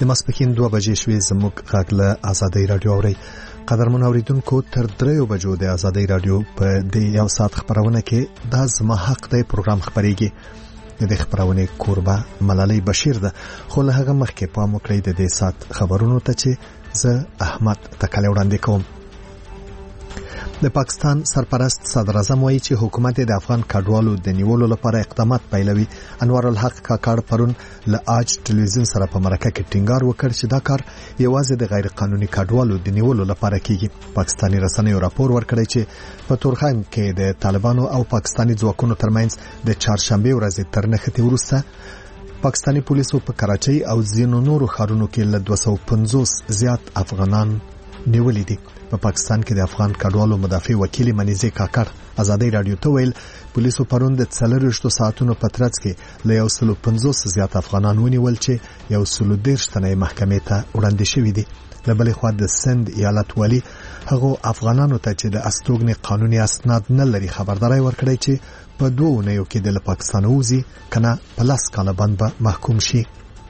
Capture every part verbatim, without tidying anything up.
د ماسپښین دوه بجې شوې. زموږ غږ له آزادۍ رادیو اورئ. قدرمن اوریدونکو، تر دریو بجو د آزادۍ رادیو په دې یو ساعت خبرونه کې دا زما حق دی پروګرام خبريږي. د خبرونه کوربه ملالۍ بشیر ده. خو له هغه مخکې پام وکړئ د دې ساعت خبرونو ته چې زه احمد تکاله وړاندې کوم. د پاکستان سرپرست صدر اعظم وایي چې حکومت د افغان کډوالو د نیولو لپاره اقدامات پیلوي. انوار الحق کاکړ پرون له آج ټلویزیون سره په مرکه کې ټینګار وکړ چې دا کار یوازې د غیر قانوني کډوالو د نیولو لپاره کیږي. پاکستاني رسنیو راپور ورکړی چې په تورخم کې د طالبانو او پاکستاني ځواکونو ترمنځ د چهارشنبه ورځې تر نښتې وروسته پاکستاني پولیسو په کراچۍ او ځینو نورو ښارونو کې له دوه سوه پنځوس زیات افغانان نیولې دي. په پاکستان کې د افغان کډوالو مدافع وکیل منیزه کاکړ آزادۍ رادیو ته ویل پولیسو پرون د څلرویشتو ساعتونو په ترڅ کې له یو سل پنځوس زیات افغانان ونیول چې یو سل دېرش تنه محکمې ته وړاندې شوي دي. له بلې خوا د سند ایالت والی هغه افغانانو ته چې د استوګنې قانوني اسناد نه لري خبرداري ورکړی چې په دوه اونیو کې د پاکستان وځي کنه په لاس کاله بند به محکوم شي.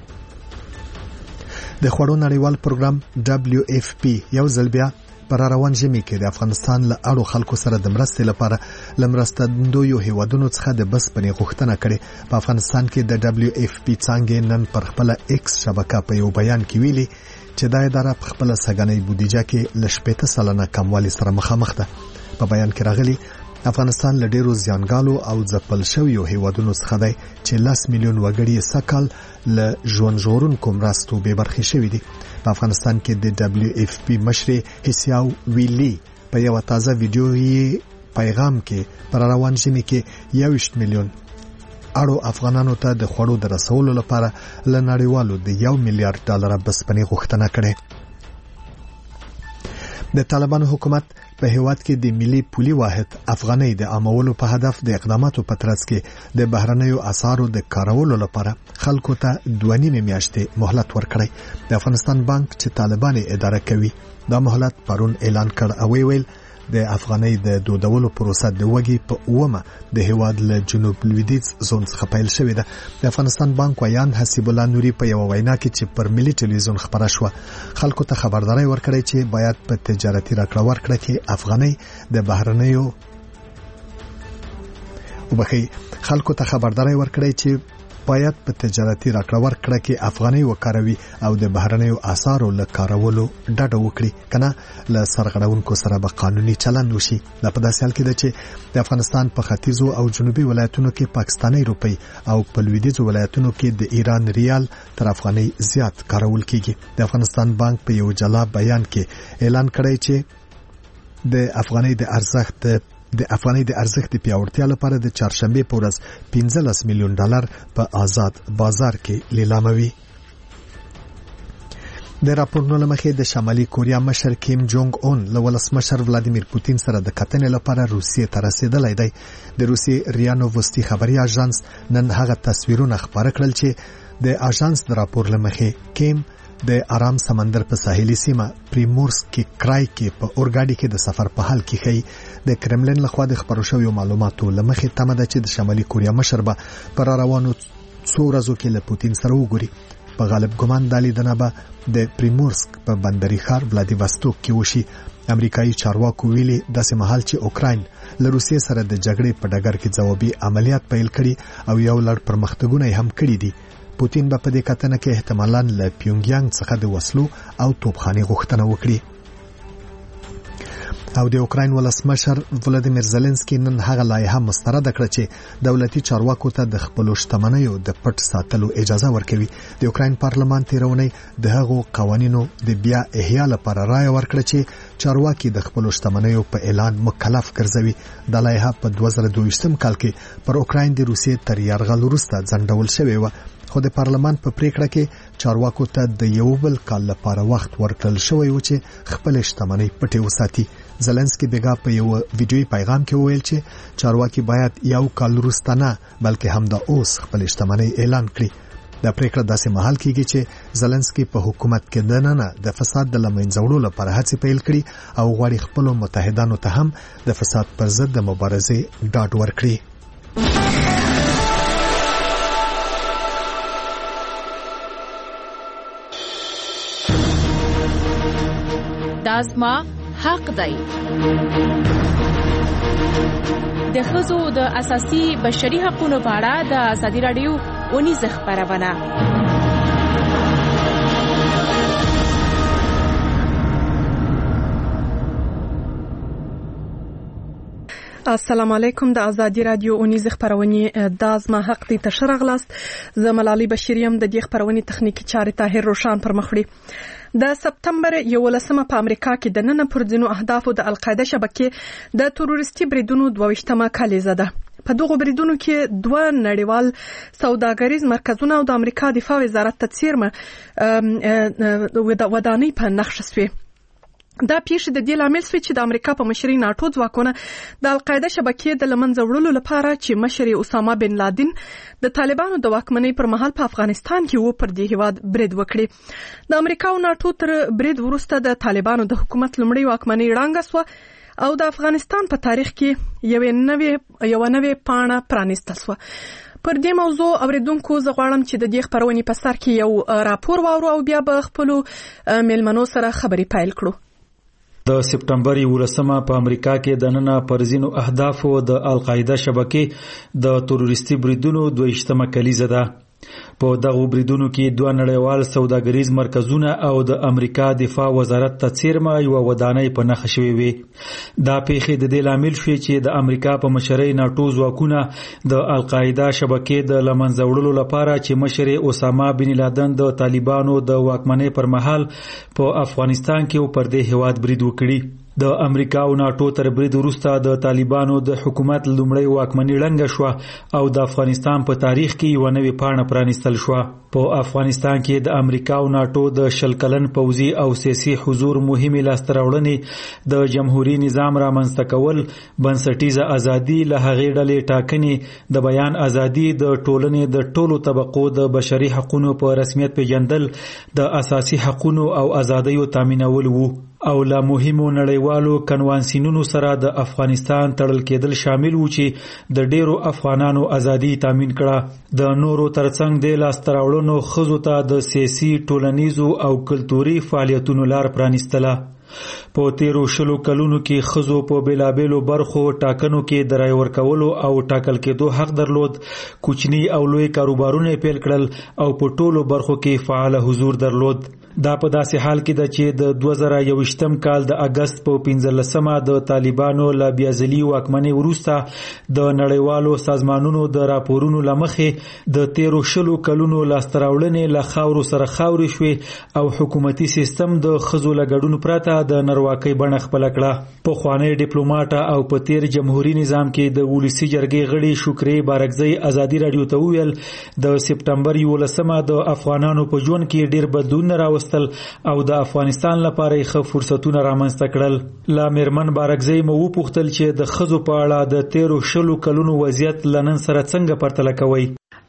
د خوړو نړیوال پروګرام دبليو اف پی یو ځل بیا پر روان ژمي کې د افغانستان له اړو خلکو سره د مرستې لپاره لمرستندویو هیوادونو څخه د بس پنې غوښتنه کړې. په افغانستان کې د دبليو اف پی څنګه نن پر خپل ایکس شبکه په یو بیان کې ویلي چې دا اداره په خپل سګنۍ بودیجه کې ل شپږ سلنه کموالی سره مخامخ ده. په بیان کې راغلي افغانستان له ډیرو زیانګالو او ځپل شویو هیوادونو څخه دی چې لس میلیون وګړي سکهال له ژوند ژغورونکو مرستو بې برخې شوي دي. په افغانستان کې د دبليو اف پی مشر حسیاو ویلی په یو تازه ویډیويي پیغام کې پر روان ژمي کې یوویشت میلیون اړو افغانانو ته د خوړو د رسولو لپاره له نړیوالو د یو میلیارډ ډالر بسپنې غوښتنه کړې. د طالبانو حکومت په هیواد کې د ملي پولي واحد افغانۍ د عامولو په هدف د اقداماتو په ترڅ کې د بهرنیو اسعارو د کارولو لپاره خلکو ته دوه نیمه میاشتې مهلت ورکړی. د افغانستان بانک چې طالبان اداره کوي دا مهلت پرون اعلان کړ او ویل د افغانۍ د دودولو پروسه د وګي په اومه د هیواد له جنوب لویدیځ زون څخه پیل شوې ده. د افغانستان بانک ویان حسیب الله نوري په یو وینا کې چې پر ملي ټلویزیون خبره شو خلکو ته خبرداري ورکړي چې باید په تجارتي راکړه ورکړه کې افغانۍ د بهرنیو وبخي خلکو ته خبرداري ورکړي چې باید په تجارتي راکړه ورکړه کې افغانۍ وکاروي او د بهرنیو اسعارو له کارولو ډډه وکړي کنه له سرغړونکو سره به قانوني چلند وشي. دا په داسې حال کې ده چې د افغانستان په ختیځو او جنوبي ولایتونو کې پاکستاني روپۍ او په لویدیځو ولایتونو کې د ایران ریال تر افغانۍ زیات کارول کیږي. د افغانستان بانک په یو جلا بیان کې اعلان کړی چې د افغانۍ د ارزښت د افغانۍ د ارزښت د پیاوړتیا لپاره د چهارشنبه په ورځ پنځلس میلیون ډالر په آزاد بازار کې لیلاموي. د راپورونو لمخې د شمالي کوریا مشر کیم جونګ اون له ولسمشر ولادیمیر پوتین سره د کتنې لپاره روسیې ته رسیدلی دی. د روسیې ریا نووستي خبري اژانس نن هغه تصویرونه خپاره کړل چې د اژانس د راپور لمخې کیم د آرام سمندر په ساحلي سیمه پریمورسک کرای کې په اورګاډي کې د سفر په حال کې خي. د کرملین لخوا د خبرو شویو معلوماتو لمخې تمه ده چې د شمالي کوریا مشر به پر روانو څو ورځو کې له پوتین سره وګوري. په غالب ګمان د لیدنه به د پریمورسک په بندري ښار ولادیواستوک کې وشي. امریکایي چارواکو ویلي داسې مهال چې اوکراین له روسیې سره د جګړې په ډګر کې ځوابي عملیات پیل کړي او یو لړ پرمختګونه هم کړي دي. پوتین به په دې کتنه کې احتمالاً له پیونګیانګ څخه د وسلو او توپخانې غوښتنه وکړي. او د اوکراین ولسمشر ولادیمیر زيلنسکي نن هغه لایحه مسترد کړه چې دولتي چارواکو ته د خپل شتمنیو د پټ ساتلو اجازه ورکوي. د اوکراین پارلمان تیرونی د هغو قوانینو د بیا احیا لپاره رائے ورکړه چې چارواکي د خپل شتمنیو په اعلان مکلف ګرځوي. د لایحه په دوه زره دوه ویشتم کال کې پر اوکراین د روسیې تر یرغل وروسته ځنډول شوې و. خو د پارلمان په پریکړه کې چارواکو ته د یو بل کال لپاره وخت ورکړل شوی و چې خپل شتمنۍ پټې وساتي. زيلنسکي بیګا په یو ویډیوي پیغام کې وویل چې چارواکي باید یو کال وروسته نه بلکې همدا اوس خپل شتمنۍ اعلان کړي. دا پریکړه داسې مهال کېږي چې زيلنسکي په حکومت کې دننه د فساد د لمنځه وړلو لپاره هڅې پیل کړي او غواړي خپل متحدانو ته هم د فساد پر ضد د مبارزې ډاډ ورکړي. دا زما حق دی. د ښځو د اساسي بشري حقوقو په اړه د ازادي راډیو اونیزه خبرونه. السلام علیکم. د ازادي رادیو اونیزه خبرونه د ازما حق دي تشرغلاست. زه ملالي بشیریم. د دې خبرونه تخنیکی چارې طاهر روشان پر مخړي. د سپتمبر یولسمه په امریکا کې د نن پر ځینو اهدافو د القاعده شبکې د تروریستي بریدونو دوه کلیزه ده. په دغه بریدونو کې دوه نړیوال سوداګریز مرکزونه او د امریکا دفاع وزارت ته څیرمه ودانۍ په نقش شوي. دا پیښه د دې لامل شوه چې د امریکا په مشرۍ ناتو ځواکونه د القاعده شبکې د لمنځه وړلو لپاره چې مشر اسامه بن لادن د طالبانو د واکمنۍ پر مهال په افغانستان کې و پر دې هیواد برید وکړي. د امریکا او ناتو تر برید وروسته د طالبانو د حکومت لومړی واکمنۍ ړنګه شوه او د افغانستان په تاریخ کې یو نوې یو نوې پاڼه پرانیستل شوه. پر دې موضوع اوریدونکو زه غواړم چې د دې خبرونې په سر کې یو راپور واورو او بیا به خپل میلمنو سره خبرې پیل کړو. د سپتمبر یولسمه په امریکا کې د نن پر ځینو اهدافو د القاعده شبکې د تروریستي بریدونو دوه کلیزه ده. په دغه بریدونو کې دوه نړیوال سوداګریز مرکزونه او د امریکا دفاع وزارت ته څیرمه یو ودانۍ په نښه شوې وي. دا پیښې د دې لامل شوې چې د امریکا په مشرۍ ناتو ځواکونه د القاعده شبکې د لمنځه وړلو لپاره چې مشر اسامه بن لادن د طالبانو د واکمنۍ پر مهال په افغانستان کې پر دې هیواد برید وکړي. د امریکا او ناتو تر برید وروسته د طالبانو د حکومت لومړی واکمنۍ ړنګه شوه او د افغانستان په تاریخ کې یو نوې پاڼه پرانیستل شوه. په افغانستان کې د امریکا او ناتو د شل کلن پوځي او سیاسي حضور مهمه لاسته راوړنې د جمهوریت نظام رامنځته کول، بنسټیزه ازادي، له هغې ډلې ټاکنې، د بیان ازادي، د ټولنې د ټولو طبقو د بشري حقوقو په رسمیت پیژندل، د اساسي حقوقو او ازادیو تامینول وو او له مهمو نړیوالو کنوانسیونونو سره د افغانستان تړل کېدل شامل وو چې د ډیرو افغانانو ازادي تامین کړه. د نورو ترڅنګ د لاسته راوړنو ښځو ته د سیاسي، ټولنیزو او کلتوري فعالیتونو لار پرانیستله. په تیرو شلو کلونو کې ښځو په بیلابیلو برخو ټاکنو کې د رای ورکولو او ټاکل کېدو حق درلود. کوچني او لوی کاروبارونه پیل کړل او په ټولو برخو کې فعال حضور درلود. دا په داسې حال کې ده چې د دوه زره یوویشتم کال د اگست په پنځلسمه د طالبانو له بیازلي واکمنۍ وروسته د نړیوالو سازمانونو د راپورونو له مخې د تیرو شلو کلونو لاسته راوړنې له خاورو سره خاورې شوې او حکومتي سیستم د ښځو له ګډون پرته د نارواکۍ بڼه خپله کړه. پخوانی ډیپلوماټه او په تیر جمهوریت نظام کې د ولسي جرګې غړي شکري بارکزی ازادي رادیو ته وویل د سپتمبر یولسمه د افغانانو په ژوند کې ډیر بدلون راوستل او د افغانستان لپاره ښه فرصتونه رامنځته کړل. لا میرمن بارکزی مو وپوښتل چې د ښځو په اړه د تیرو شلو کلونو وضعیت لنن سره څنګه پرتله کوي؟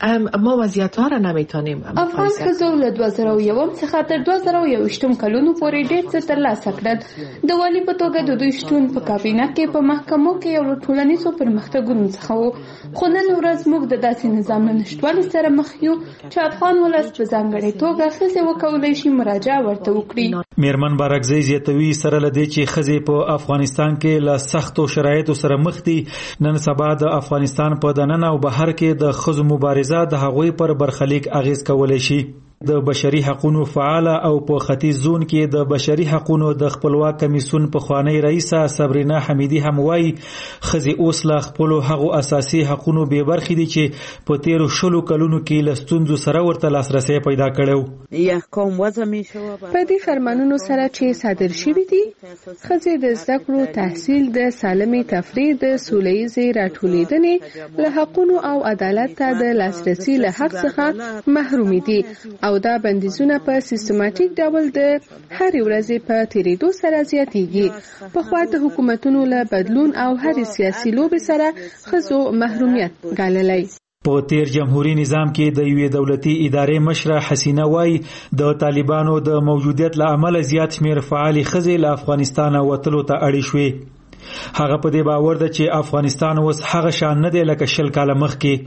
ما وضعیت ها را نمیتونیم. افغان ښځو له دوه زره یو څخه تر دوه زره یوویشتم کلونو پورې ډېر څه ترلاسه کړل. د والي په توګه د دوی شتون په کابینه کې په محکمو کې یو له ټولنیزو پرمختګونو څخه و. خو نن ورځ موږ د داسې نظام له نشتوالي سره مخ یو چې افغان ولس په ځانګړې توګه ښځې وکولی شي مراجعه ورته وکړي. میرمن بارکزی زیاتوي سره له دې چې ښځې په افغانستان کې له سختو شرایطو سره مخ دي. نن سبا د افغانستان په دننه او بهر کې د ښځو مبارزه د هغوی پر برخلیک اغیز کولای شي. د بشري حقوقو فعال او په ختیځ زون کې د بشري حقوقو د خپلواک کمیسیون په خوانی رئیسه صبرینا حمیدی هم وایي خزي اوس لا خپل هغو اساسي حقوقو به برخې دي چې په تیرو شلو کلونو کې لستونزو سره ورته لاسرسي پیدا کړو. احکام وضع می شو په دې فرمانونو سره چې صادر شوي دي خزي د زده کړو، تحصیل، د سالمې تفریح، د سوله‌ییزې راټولیدنې له حقوقو او عدالت ته د لاسرسي له حق څخه محروم دي او دا بندیزونه په سیستماتیک ډول د هر ورځې په تیریدو سره زیاتېږي. په خوا د حکومتونو له بدلون او هر سیاسي لوبې سره ښځو محرومیت ګاللی. په تیر جمهوریت نظام کې د یوې دولتي ادارې مشره حسینه وای د طالبانو د موجودیت له امله زیات شمیر فعال ښځې له افغانستان وتلو ته اړې شوې. هغه په دې باور ده چې افغانستان اوس هغه شان نه دی لکه شل کاله مخکې.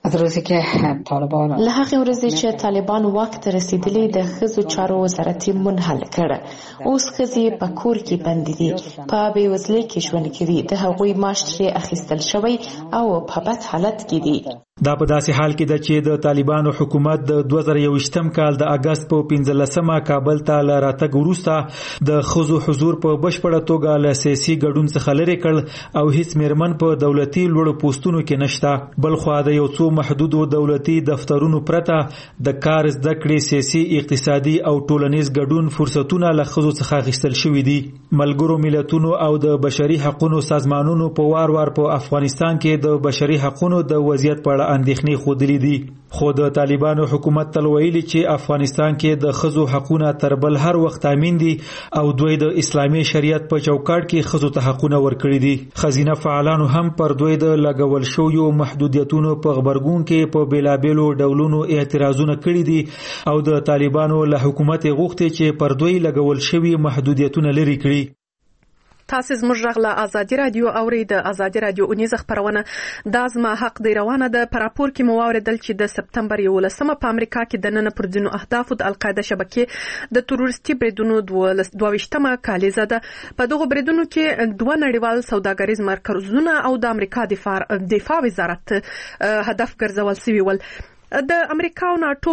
از روزی که طالبان له هغه ورځې چې طالبان واک ته رسیدلي د ښځو چارو وزارت منحل کړ. اوس ښځې په کور کې بندي دي، په بېوزلۍ کې ژوند کوي، د هغوی معاش ترې اخیستل شوی او په بد حالت کې دي. دا په داسې حال کې ده چې د طالبانو حکومت د دوه زره یوویشتم کال د اگست په پنځلسمه کابل ته له راتګ وروسته د ښځو حضور په بشپړه توګه له سیاسي ګډون څخه لرې کړ او هیڅ میرمن په دولتي لوړو پوسټونو کې نشته. بلخوا د یو څو محدودو دولتي دفترونو پرته د کار زده کړې، سیاسي، اقتصادي او ټولنیز ګډون فرصتونه له ښځو څخه اخیستل شوي دي. ملګرو ملتونو او د بشري حقوقو سازمانونو په وار وار په افغانستان کې د بشري حقوقو د وضعیت په اړه اندېښنې خوده دي، خو د طالبانو حکومت تل ویلي چې افغانستان کې د ښځو حقوقونه تر بل هر وخت تامین دي او دوی د اسلامي شریعت په چوکاټ کې ښځو ته حقوقونه ورکړي دي. ښځینه فعالانو هم پر دوی د لګول شویو محدودیتونو په غبرګون کې په بیلابیلو ډولونو اعتراضونه کړي دي او د طالبانو له حکومت غوښتي چې پر دوی لګول شوی محدودیتونه لري کړي. تاسو زموږ غږ له ازادي رادیو اوري. د ازادي رادیو اونیزه خبرونه د ازما حق دی روانه ده. پر راپور کې مو اوریدل چې د سپتمبر یولسمه په امریکا کې د نن پر ځینو اهدافو د القاعده شبکې د تروریستي بریدونو دوه ویشتمه کالیزه ده. په دغه بریدونو کې دوه نړیوال سوداګریز مرکزونه او د امریکا دفاع دفاع وزارت هدف ګرځول شوي ول. د امریکا او ناتو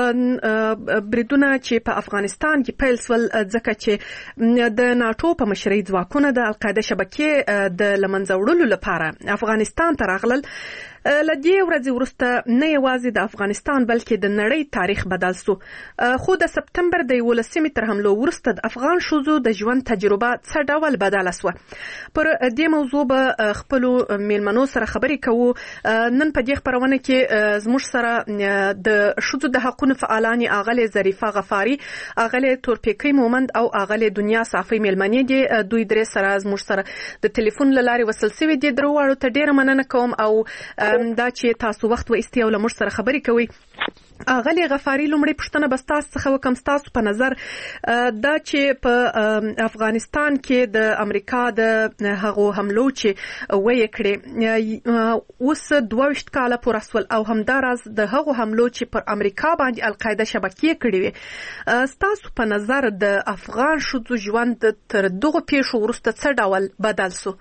بریدونه چې په افغانستان کې پیل شول ځکه چې د ناتو په مشرۍ ځواکونه د القاعده شبکې د لمنځه وړلو لپاره افغانستان ته راغلل. لدې ورځې وروسته نه یوازې د افغانستان بلکې د نړۍ تاریخ بدل شو. خو د سپتمبر د یولسمې تر حملو وروسته د افغان ښځو د ژوند تجربه څه ډول بدله شوه. پر دې موضوع به خپلو میلمنو سره خبرې کوو. نن په دې خپرونه کې زموږ سره د ښځو د حقوقو فعالان اغلې ظریفه غفاری، اغلې تورپیکۍ مومند او اغلې دنیا صافی میلمنې دي. دوی درې سره زموږ سره د ټلیفون له لارې وصل شوي دي. درواړو ته ډیره مننه کوم او دا چې تاسو وخت و استی او له موږ سره خبرې کوي. اغلی غفاری لومړی پوښتنه به تاسو څخه وکم، تاسو په نظر دا چې په افغانستان کې د امریکا د هغو حملو چې وې کړې اوس دوه ویشت کاله پوره سول او همداراز د هغو حملو چې پر امریکا باندې القاعده شبکې کړې وې، تاسو په نظر د افغان ښځو ژوند تر دغه پیښو وروسته څه ډول بدل شو؟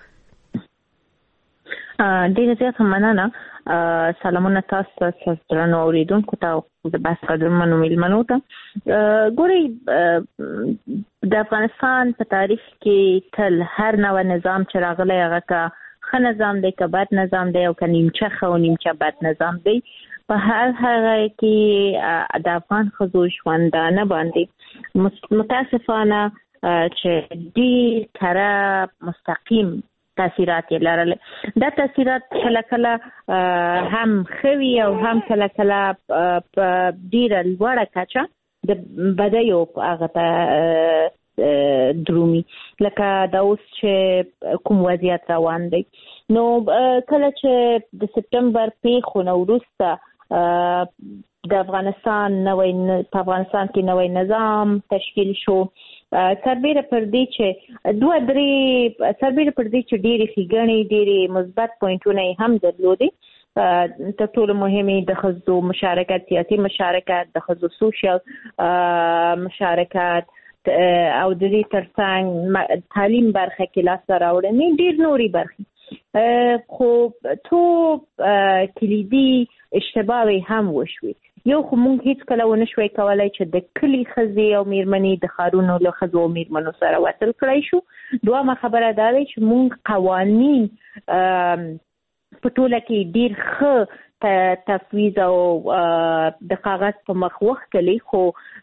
ډیره زیاته مننه. سلامونه تاسو ته درنو اوریدونکو ته او د بس قدرمنو میلمنو ته. ګورئ د افغانستان په تاریخ کې تل هر نوع نظام چې راغلی هغه که ښه نظام دی که بد نظام دی او که نیمچه ښه او نیمچه بد نظام دی، په هر هغه کې د افغان ښځو ژوندانه باندې متاسفانه چې ډېر کره مستقیم تاثیرات یې لرل. دا تاثیرات کله کله هم خوي او هم کله کله په ډیره لوړه کچه د بدیو هغه ته درومي، لکه دا اوس چې کوم وضعیت روان دی. نو کله چې د سپتمبر پیښو نه وروسته د افغانستان نوې په افغانستان کې نوې نظام تشکیل شو، سربیره پر دې چې دوه درې سربیره پر دې چې ډېرې ښېګڼې ډېرې مثبت پوینټونه یې هم درلودې. تر ټولو مهمې د ښځو مشارکت، سیاسي مشارکت، د ښځو سوشل مشارکت او د دې ترڅنګ تعلیم برخه کې لاسته راوړنې ډېر نورې برخې، خو تو کلیدي اشتباهې هم وشوې. یو خو موږ هیڅ کله ونه شوی کولی چې د کلي ښځې او میرمنې د ښارونو له ښځو او میرمنو سره وصل کړی شو. دویمه خبره دا دی چې موږ قوانین په ټوله کې ډېر ښه تفویض او د کاغذ په مخ وختلی، خو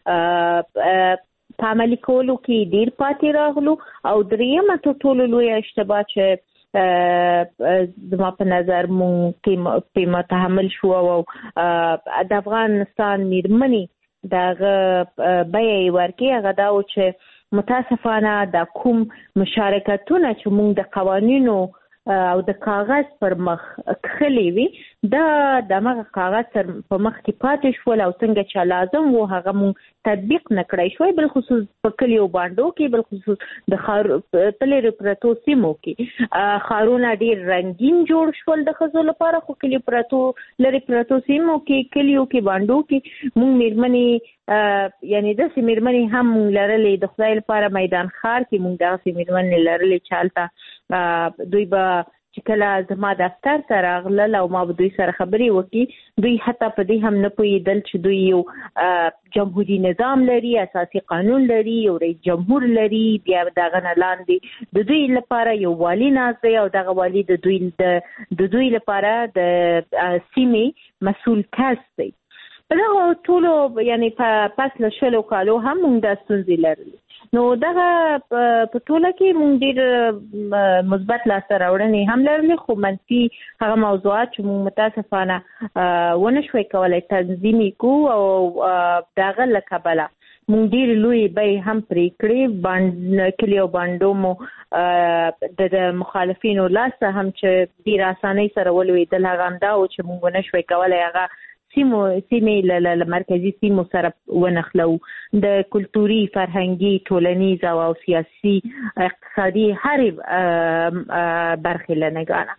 په عملي کولو کې ډېر پاتې راغلو. او درېیمه تر ټولو لویه اشتباه چې زما په نظر مونږ په متحمل شو او د افغانستان میرمنې دغه بیه یې ورکړې، هغه دا و چې متاسفانه د کوم مشارکتونه چې مونږ د قوانینو او د کاغذ پر مخ خلې وي دا دغه کاغذ تر په مخ کې پاتې شول او څنګه چې لازم وو هغه مون تطبیق نکړای شوی بل خصوص په کلیو باندې کې بل خصوص د خار تلری پرتو سیمو کې خارونه ډیر رنگین جوړ شول د خزو لپاره خو کلیو پرتو لری پرتو سیمو کې کلیو کې باندې کې مون میرمنې یعنی د سیمرمنې هم لرلې د خدای لپاره میدان خار کې مونږ د سیمرمنې لرلې چالتا دوی به چې کله زما دفتر ته راغلل او ما به دوی سره خبرې وکړي دوی حتی په دې هم نه پوهېدل چې دوی یو جمهوري نظام لري اساسي قانون لري یو رئیس جمهور لري بیا دغه نه لاندې د دوی لپاره یو والی ناست دی او دغه والی د دوی د دوی لپاره د سیمې مسؤل کس دی دغه ټولو یعنی په پس له شلو کالو هم موږ د ستونزې لرلې نو دغه په ټوله کې موږ ډېر مثبت لاسته راوړنې هم لرلې خو منفي هغه موضوعات چې موږ متاسفانه ونه شوی کولی تنظیم کړو او دغه له کبله موږ ډېرې لویې بیې هم پرې کړې کلیو بانډو مو د مخالفینو لاسه هم چې ډېر اسانۍ سره ولوېدل هغه همدا و چې موږ ونه شوی کولی هغه سیمو سیمې له مرکزي سیمو سره ونخلو د کلتوري فرهنګي ټولنیز او سیاسي اقتصادي هرې برخې لنګانه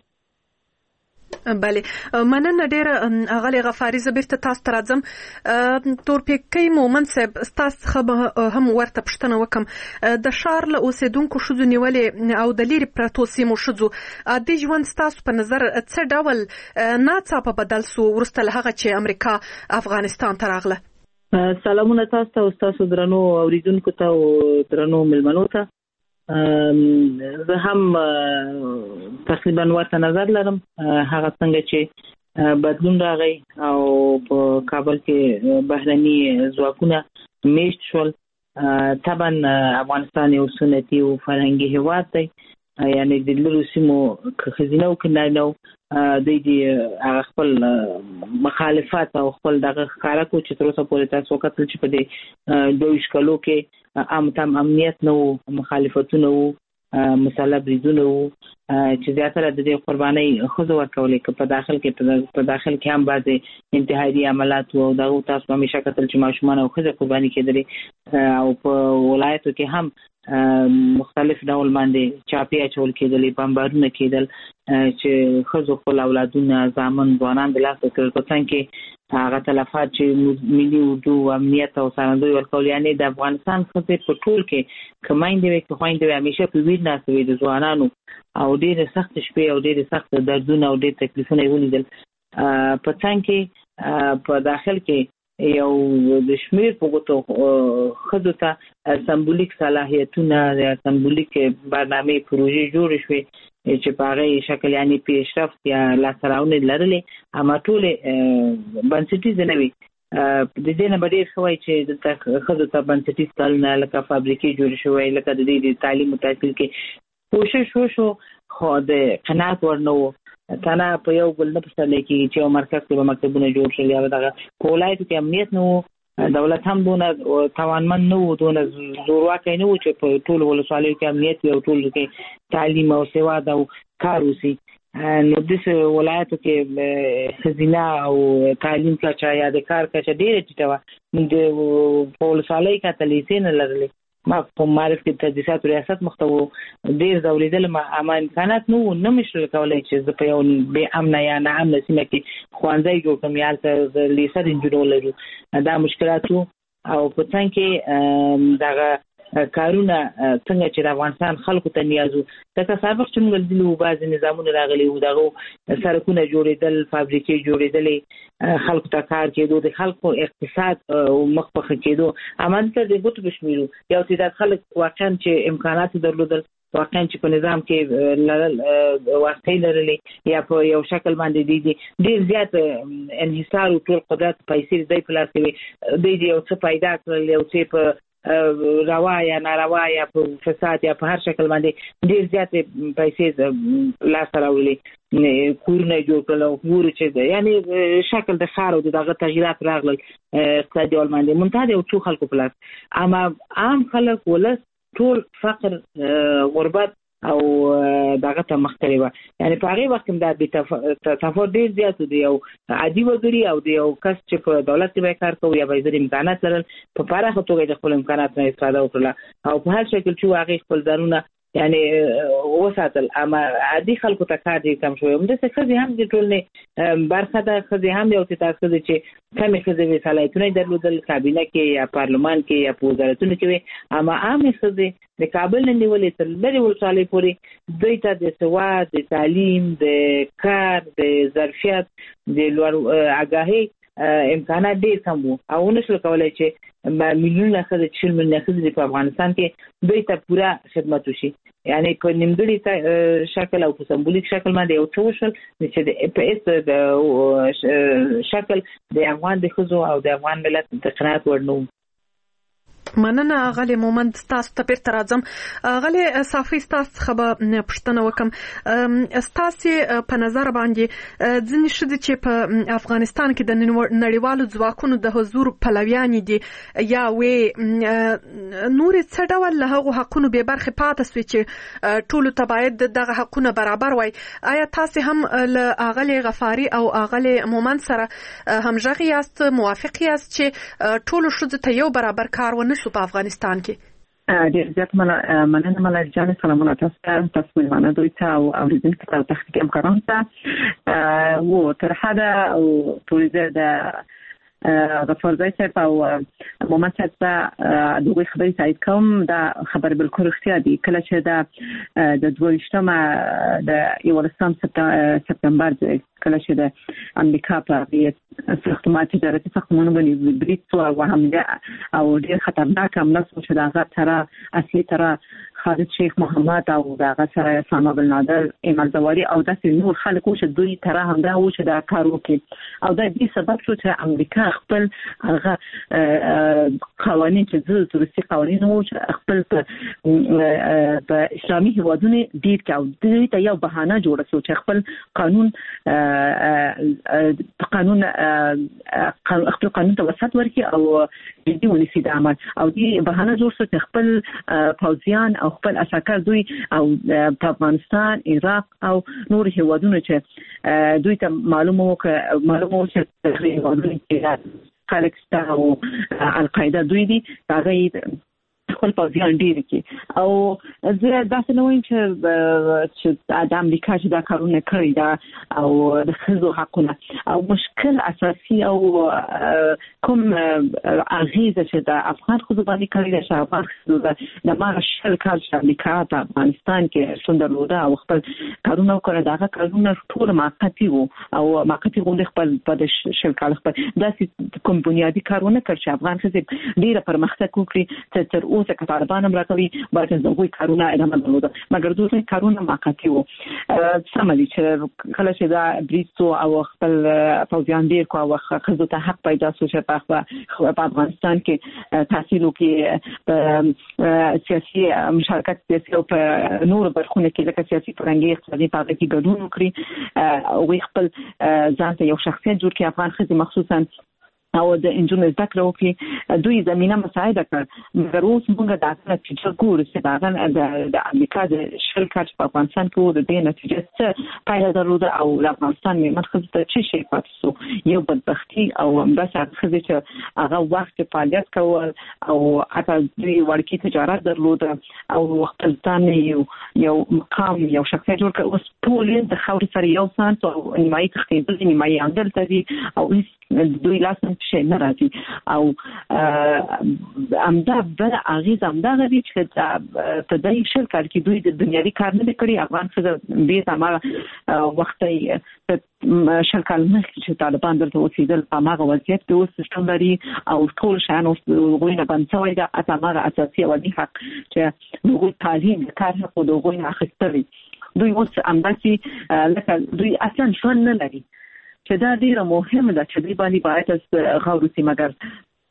بله مننه ډېره اغلی غفاري زه بیرته تاسو ته راځم تورپیکی مومند صاحب ستاسو څخه هم ورته پوښتنه وکم د ښار له اوسېدونکو ښځو نیولې او د لیرې پرتو سیمو ښځو عادي ژوند ستاسو په نظر څه ډول ناڅاپه بدل سو وروسته له هغه چې امریکا افغانستان ته راغله سلامونه تاسو ته او ستاسو درنو اوریدونکو ته او درنو ملمنو ته زه هم تقریبا ورته نظر لرم هغه څنګه چې بدلون راغی او په کابل کې بهرني ځواکونه میشت شول طبعا افغانستان یو سنتي او فرهنګي هیواد دی یعنی د لرو سیمو خزینه او کناینو د دې هغه خپل مخالفت او خپل دغه ښکارا کو چې تر اوسه پورې تاسو وکړل چې په دې دوه شکلو کې عام تام امنیت نو مخالفتونه وو مسله بریدونه وو چې زیاتره د دې قرباني خزو ورکولې که په داخل کې په داخل کې هم بعضې انتحاري عملات وو دغه تاسو همیشه کتل چې ماشومان او خزه قرباني کېدلې او په ولایتو کې هم مختلف ډول باندې چاپی اچول کېدلې بمبارونه کېدل چې خزو خپل اولادونه زامن ځوانان د لاس کړل په څنګه کې هغه تلفات چې ملي اردو امنیت او سرندوی ورکول یعنی د افغانستان خزې په ټول کې کمایندې وي که خویندې وي همیشه په ویر ناستوي د ځوانانو او ډېرې سخت شپې او ډېرې سخت دردونه او ډېر تکلیفونه یې ولیدل په څنګه کې په داخل کې یو د شمیر په غوتو خزو ته سمبولیک صلاحیتونه یا سمبولیک برنامه پروژې جوړ شوې چې په هغه شکل یعنی پیشرفت یا لاسراونه لرلې اما ټول بنسټیز نه وي د دې نه ډېر شوی چې د خزو ته بنسټیز کارونه لکه فابریکې جوړ شوی لکه د دې تعلیم او تحصیل کې کوشش وشو خو د قناعت ورنو تانا په یو بل نه پښتنه کې چې یو مرکز کې به مکتبونه جوړ شول یا دغه کولایت کې امنیت نو دولت هم دونه توانمن نو دونه زورواکي نو چې په ټول ولسوالیو کې امنیت او ټول کې تعلیم او سوا دا کار وسی نو د څه ولایتو کې خزینه او تعلیم کچا یا د کار کچا ډیره ټیټه د ولسوالۍ کې تلیسین لرلې ما په معرف کې تدریسات ریاست مختو ډیر ډولېدل ما اما امکانات نو نه مشل کولای چې د په یو به امن یا نه امن سیمه کې خوانځي جوړ کوم یالته لیسر انجنیر لرو دا مشکلات او په څنګه کې دغه کارونه څنګه چې د افغانستان خلکو ته نیازو دا سابق چې موږ دلو بعض نظامونه راغلي وو دغه سرکونه جوړېدل فابریکې جوړېدلې خلکو ته کار کېدو د خلکو اقتصاد مخ په کېدو امانت د بوت بشمیرو یو تعداد خلک واقعا چې امکانات درلودل واقعا چې په نظام کې لرل واسطې لرلې یا په یو شکل باندې دي ډیر زیات انحصار او ټول قدرت پیسې د پلاس کې د یو څه پیدا کړل یو څه په روا یا ناروا یا په فساد یا په هر شکل باندې ډیر زیات پیسې لاس راوړلې کورونه جوړ کړل او ګورو چې یعنی شکل د خار او دغه تغیرات راغلل اقتصادي ول باندې منتهى او څو خلکو پلاس اما عام خلک ولس ټول فقر غربت او دغه ته مخ کړی و یعنی په هغه وخت کې دا تفاوت ډیر زیات دی او عادي وګړي او د یو کس چې په دولت کې کار کوي یا به د امکانات لرل په پاره خطوګي د خپل امکانات نه استفاده وکړه او په هر شکل چې هغه خپل ځانونه یعنی وساتل اما عادي خلکو ته کار دي کم شوی هم د څه خزي هم د ټولنې برخه ده خزي هم یو څه تاسو چې کمی خزي وی صلاحیتونه درلودل کابینه کې یا پارلمان کې یا په وزارتونو کې اما عام خزي د کابل نه نیولې تر لري ولسوالۍ پورې دوی ته د سواد د تعلیم د کار د ظرفیت د لوړ آگاهی امکانات ډیر کم وو او نشو کولای چې میلیونه خلک چې میلیونه خلک په افغانستان کې دوی ته پورا خدمت وشي یعنی په نیمګړي شکل او په سمبولیک شکل باندې یو څه وشل چې د په اس د شکل د افغان د خزو او د افغان ملت د قناعت ورنو مننه غلې مومند تاسو ته پیر ترازم غلې صافي تاسو خبر پښتنه وکم تاسو په نظر باندې ځنې شد چې په افغانستان کې د نړیوالو ځواکونو د حضور پلویان دي یا وې نور څه ډول له هغه حقونو به برخه پاتې سوي چې ټول ته باید دغه حقونه برابر وای آیا تاسو هم له غلې غفاری او غلې مومند سره همغږی یاست موافق یاست چې ټول شذ ته یو برابر کار ونه په افغانستان کې ډیر زیات مننه ملک جان سلامونه تاسو ته تاسو ملمانه دوی ته او اوریدونکو ته تحقیق امکان ته و تر حدا او تولیده د غفور زای صاحب او مومند صاحب ته دوی خبرې تایید کوم دا خبر بالکل اختیار دي کله چې دا د دویشتمه د یولسم سپتامبر کله چې د امریکا په ساختمان تجارتي ساختمانونو باندې بریټ او حمله او ډیر خطرناک حمله چې دا غا تر اصلي تر خالد شیخ محمد او دغه سره ساما بن نادر ایمل زواری او داسې نور خلک چې دوی تر همدا و چې دا کار وکړي او دا دې سبب شو چې امریکا خپل هغه قوانين چې د تورستي قوانين وو چې خپل په اسلامي هیوادونو ډیر کاو دوی ته یو بهانه جوړه شو چې خپل قانون قانون خپل قانون ته وسط ورکړي او دې ونیسي د عمل او دې بهانه جوړ شو چې خپل پوځیان او خپل اساکر دوی او په افغانستان عراق او نور هیوادونو چې دوی ته معلومه وکړه معلومه وکړه چې هیوادونو کې خلک ستاسو او القاعده دوی دي هغه خپل پوځیان ډیر کې او زه داسې نه وایم چې چې د امریکا چې دا کارونه کړی دا او د خزو حقونه او مشکل اساسي او کوم اغیزه چې د افغان خزو باندې کړی د شعبان خزو د ما شل کال چې امریکا په افغانستان کې څنګه لوده او خپل کارونه وکړه دا کارونه ټول موقتی وو او موقتی غونډه خپل په شل کال خپل داسې کوم بنیادی کارونه کړ چې افغان خزو ډیره پرمختګ وکړي تر اوسه که طالبان هم راکوي باید زغوی کارونه ادامه درلوده مګر دوی کارونه موقتی وو سملی چې کله چې دا بریټو او خپل پوځیان ډیر کو او خزو ته حق پیدا شو چې په افغانستان کې تحصیل وکړي په سیاسي مشارکت سیاسي او په نور برخونه کې لکه سیاسي فرهنګي اقتصادي په اړه کې ګډون وکړي او خپل ځان ته یو شخصیت جوړ کړي افغان خزي مخصوصا او د انجونر ذکر وکړي دوی زمينه مساعده کړ مګر اوس موږ دا چې ګورو چې دا د امریکا د شل کال په افغانستان کې د دې نتیجه څه پایله درلوده او د افغانستان مخکې ته چې شي پاتې یو بدبختی او بس هغه چې هغه وخت فعالیت کول او حتی دوی ورکی تجارت درلوده او خپل ځان یو یو مقام یو شخصیت جوړ کړ اوس ټول د خاور سره یو سانت او نیمایي تختیدل نیمایي اندل تدي او دوی لاسن شي نه راځي او امدا بل اغیز امدا غوي چې په دای شل کال کې دوی د دنیوي کار نه کړی افغان څخه به تمام وخت یې شل کال مخکې چې طالبان دلته اوسېدل په هغه وضعیت کې اوس سیستم لري او ټول شان اوس غوښنه باندې شوی دا اتمه اساسي او د حق چې موږ تعلیم کار حق د غوښنه اخیستل دوی اوس امباسي لکه دوی اصلا شون نه لري چې دا ډیره مهمه ده چې دوی باندې باید غوړ وسی مګر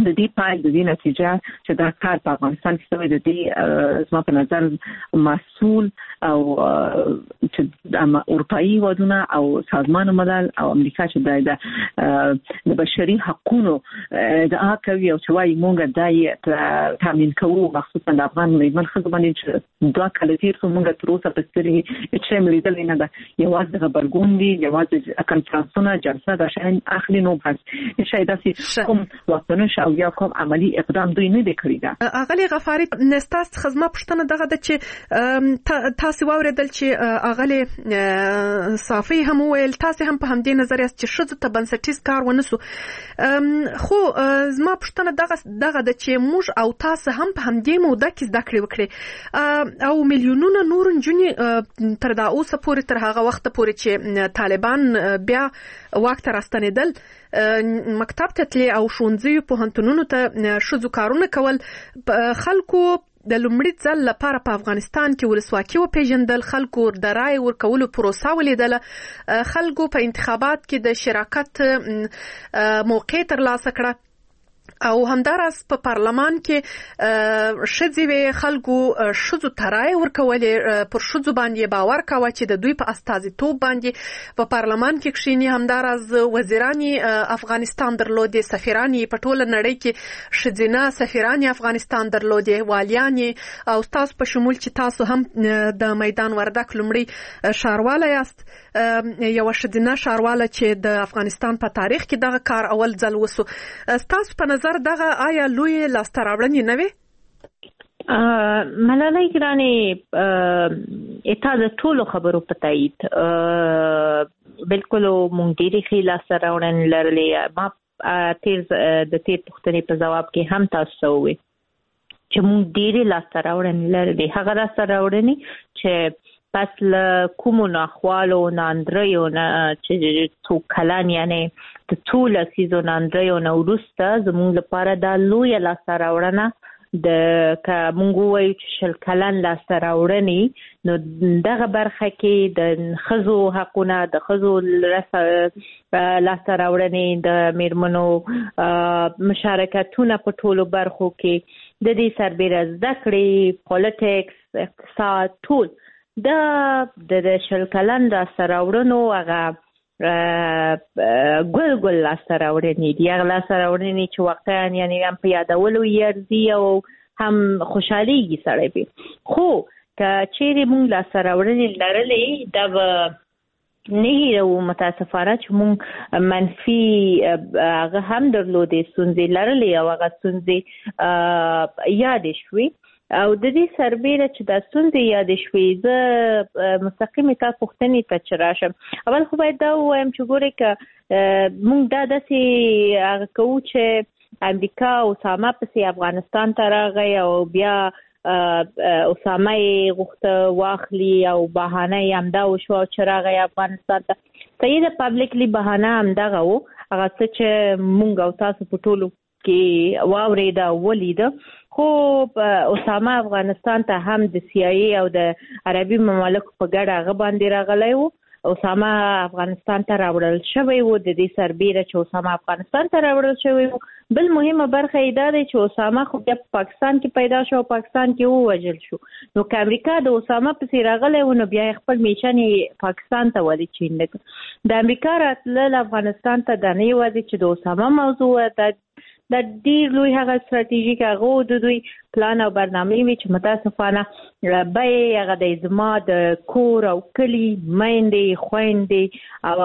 د دې پای د دې نتیجه چې دا کار په افغانستان کې شوی د دې زما په نظر مسؤل او چې اروپאי ودونه او سازمان ملل او امریکا چې د د بشري حقوقو د اکوي او چې وايي مونږ دای تامین کوو مخصوصا د افغان میرمن خلک باندې چې دوه کال تیر څو مونږ تر اوسه په ستري چې مریدل نه ده یوازې د خبرګون دي یوازې کنفرانسونه جلسه د شین اخلي نو بس شاید چې کوم وطن شاو یا کوم عملی اقدام دوی نه وکړي دا اغلی غفاری نستاس خدمت پښتنه دغه د چې تاسو واوریدل چې اغلی صافي هم ویل تاسو هم په همدې نظر یاست چې شذ ته بنسټیز کار ونسو خو زما پښتنه دغه دغه د چې موږ او تاسو هم په همدې موده کې زده کړې وکړي او میلیونونه نور نجونې تر دا اوسه پورې تر هغه وخت پورې چې طالبان بیا واک ته راستنېدل مکتب ته تللی او ښوونځیو پوهنتونونو ته ښځو کارونه کول خلکو د لومړي ځل لپاره په افغانستان کې ولسواکي وپېژندل خلکو د رای ورکولو پروسه ولیدله خلکو په انتخابات کې د شراکت موقع ترلاسه کړه او همداراز په پارلمان کې شذوي خلکو شذو ترای ورکولې پر شذو باندې باور کاوه چې د دوی په استازیتوب باندې په پارلمان کې کښینی همداراز وزیرانی افغانستان درلودي سفیرانی په ټوله نړۍ کې شذینه سفیرانی افغانستان درلودي والیانی او تاسو په شمول چې تاسو هم د میدان وردک لومړی شارواله یاست یو شذینه شارواله چې د افغانستان په تاریخ کې دغه کار اول ځل وسو تاسو په نظر دغه آیا لوی لاسته راوړنې نه وي ملالۍ ګرانې اته د ټولو خبرو په تایید بالکل مونږ ډېرې ښې لاسته راوړنې لرلې ما تیر د تیر پوښتنې په جواب کې هم تاسو وویل چې مونږ ډېرې لاسته راوړنې لرلې هغه لاسته راوړنې چې پس له کومو ناخوالو ناندریو نه چې څو کلن یعنې د څو لسیزو ناندریو نه وروسته زموږ لپاره دا لویه لاسته راوړنه د که مونږ ووایو چې شل کلن لاسته راوړنې نو دغه برخه کې د ښځو حقونه د ښځو لاسته راوړنې د میرمنو مشارکتونه په ټولو برخو کې د دې سربیره زده کړې پولیټکس اقتصاد ټول دا د شل کلن لاسته راوړنو هغه ګل ګل لاسته راوړنې دي هغه لاسته راوړنې چې واقعا یعنې هم په یادولو یې ارزي او هم خوشحالېږي سړی پې خو که چیرې مونږ لاسته راوړنې لرلې دا به نه هیرو متاسفانه چې مونږ منفي هغه هم درلودې ستونزې لرلې او هغه ستونزې یادې شوې او د دې سربیره چې د ستونزې یادې شوې زه مستقیمې تا پوښتنې ته چې راشم اول خو باید دا ووایم چې ګورئ که مونږ دا داسې هغه کوو چې امریکا اسامه پسې افغانستان ته راغی او بیا اسامه یې غوښته واخلي او بهانه یې همدا وشوه چې راغی افغانستان ته صحیح ده پبلیکلی بهانه همدغه و هغه څه چې مونږ او تاسو په ټولو کې واورېده او ولیده خو اسامه افغانستان ته هم د سی آی ای او د عربي ممالکو په ګډه هغه باندې راغلی و اسامه افغانستان ته راوړل شوی و د دې سربیره چې اسامه افغانستان ته راوړل شوی و بل مهمه برخه یې دا دی چې اسامه خو بیا په پاکستان کې پیدا شو او پاکستان کې ووژل شو نو که امریکا د اسامه پسې راغلی و نو بیا خپل میشن یې پاکستان ته ولې چین نه کړ د امریکا راتلل افغانستان ته دا نه یوازې چې د اسامه موضوع ده دا ډېر لوی هغه ستراتیژیک هغه د دوی پلان او برنامه وي چې متاسفانه به هغه د زما د کور او کلی میندې خویندې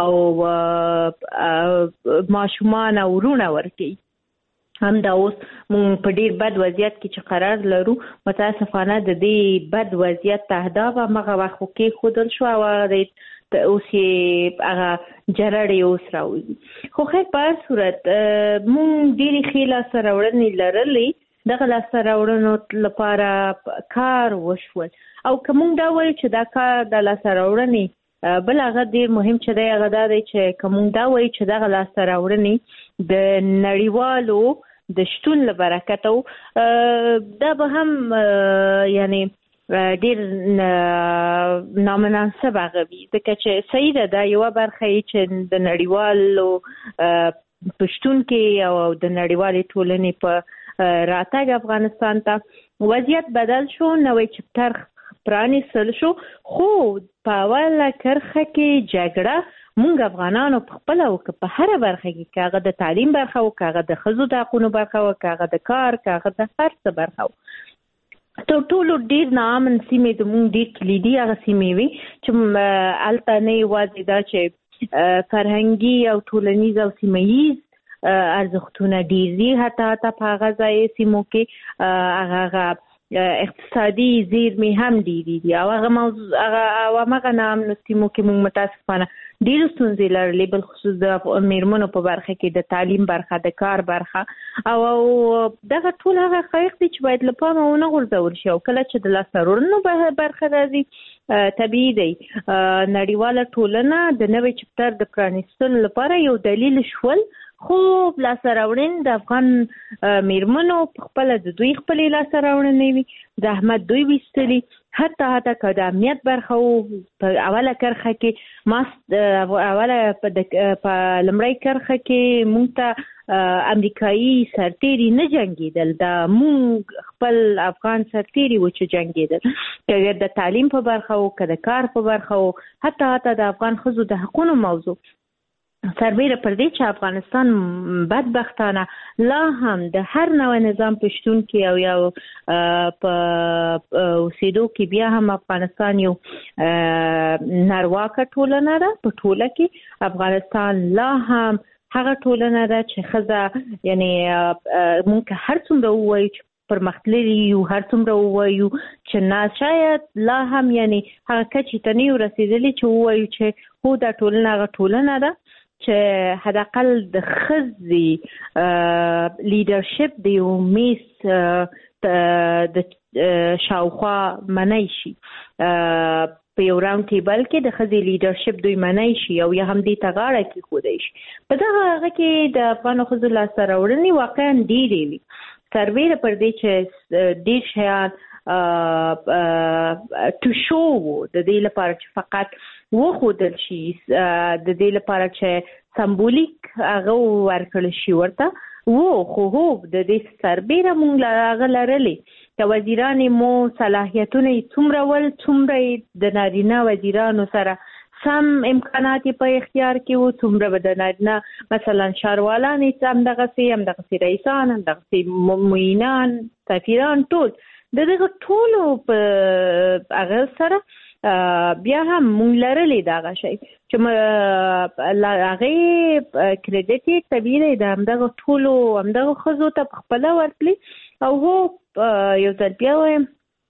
او ماشومان او ورونه ورکوي هم دا اوس مونږ په ډېر بد وضعیت کې چې قرار لرو متاسفانه د دې بد وضعیت تهداب همغه وخت خو کېښودل شو او اوس یې هغه جرړې اوس راوځي خو خیر په هر صورت مونږ ډېرې ښې لاسته راوړنې لرلې دغه لاسته راوړنو لپاره کار وشول او که مونږ دا وایو چې دا کار د لاسته راوړنې بل هغه ډېر مهم چې دی هغه دا دی چې که مونږ دا وایو چې دغه لاسته راوړنې د نړیوالو د شتون له برکته دا به هم یعنی ډیر نامناسب هغه وي ځکه چې صحیح ده دا یوه برخه یې چې د نړیوالو پښتون کې او د نړیوالې ټولنې په راتګ افغانستان ته وضعیت بدل شو، نوې چپټر پرانیستل شو، خو په اوله کرښه کې جګړه مونږ افغانانو په خپل او په هر برخه کې کاغه د تعلیم برخه او کاغه د خزو د حقوقو برخه او کاغه د کار کاغه د هر څه برخه ته ټولو ډیر نامن سیمې د مونږ ډیر کلیدي هغه سیمې وي چې الته نه یوازې دا چې فرهنګي او ټولنیز او سیمه‌ییز ارزښتونه ډیر دي، حتی حتی په هغه ځای سیمو کې هغه اقتصادي زیرمې هم ډېرې دي او هغه موضوع هغه او هغه نامنو سیمو کې موږ متاسفانه ډېرې ستونزې لرلې، بالخصوص د میرمنو په برخه کې د تعلیم برخه، د کار برخه او دغه ټول هغه حقایق دي چې باید له پامه ونه غورځول شي. او کله چې د لاسته راوړنو برخه راځي طبیعي دی نړیواله ټولنه د نوې چپټر د پرانیستلو لپاره یو دلیل شول، خو لاسته راوړنې د افغان میرمنو په خپله د دوی خپلې لاسته راوړنې وي، د احمد دوی ویستلي، حتی حتی که د امنیت برخه و په اوله کرښه کې ماست اوله په لومړۍ کرښه کې مونږ ته امریکایي سرتیري نه جنګېدل، د مونږ خپل افغان سرتیري و چې جنګېدل، که د تعلیم په برخه و که د کار په برخه و، حتی حتی د افغان ښځو د حقونو موضوع. سربیره پر دې چې افغانستان بدبختانه لا هم د هر نوع نظام پښتون کې او یو په اوسېدو کې بیا هم افغانستان یو نارواکه ټولنه ده. په ټوله کې افغانستان لا هم هغه ټولنه ده چې ښځه یعنی مونږ هر څومره ووایو چې پرمختللي یو، هر څومره ووایو چې نه شاید لا هم یعنی هغه کچې ته نه یو رسېدلي چې ووایو چې هو دا ټولنه هغه ټولنه ده چې حداقل د ښځې لیډرشپ د یو میس د شاوخوا منی شي، په یو راوند ټیبل کې د ښځې لیډرشپ دوی منی شي او یا هم دې ته غاړه کېښودی شي. په دغه هغه کې د افغانو ښځو لاسته راوړنې واقعا ډېرې وي، سربیره پر دې چې ډېر شیان تو شو د دې لپاره چې فقط وښودل شي، د دې لپاره چې سمبولیک هغه ورکړل شي ورته و، خو هو د دې سربیره مونږ هغه لرلې که وزیرانې مو صلاحیتونه یې څومره ول، څومره د نارینه وزیرانو سره سم امکانات په اختیار کې وو، څومره به د نارینه مثلا ښاروالان یې همدغسې همدغسې رئیسان، همدغسې معینان، سفیران، ټول د دغه ټولو په هغه سره بیا هم مونږ لرلې دغه شی چې هغې کریډټ یې طبیعي دی د همدغه ټولو همدغه ښځو ته په خپله ورتلي. او هو یو ځل بیا وایم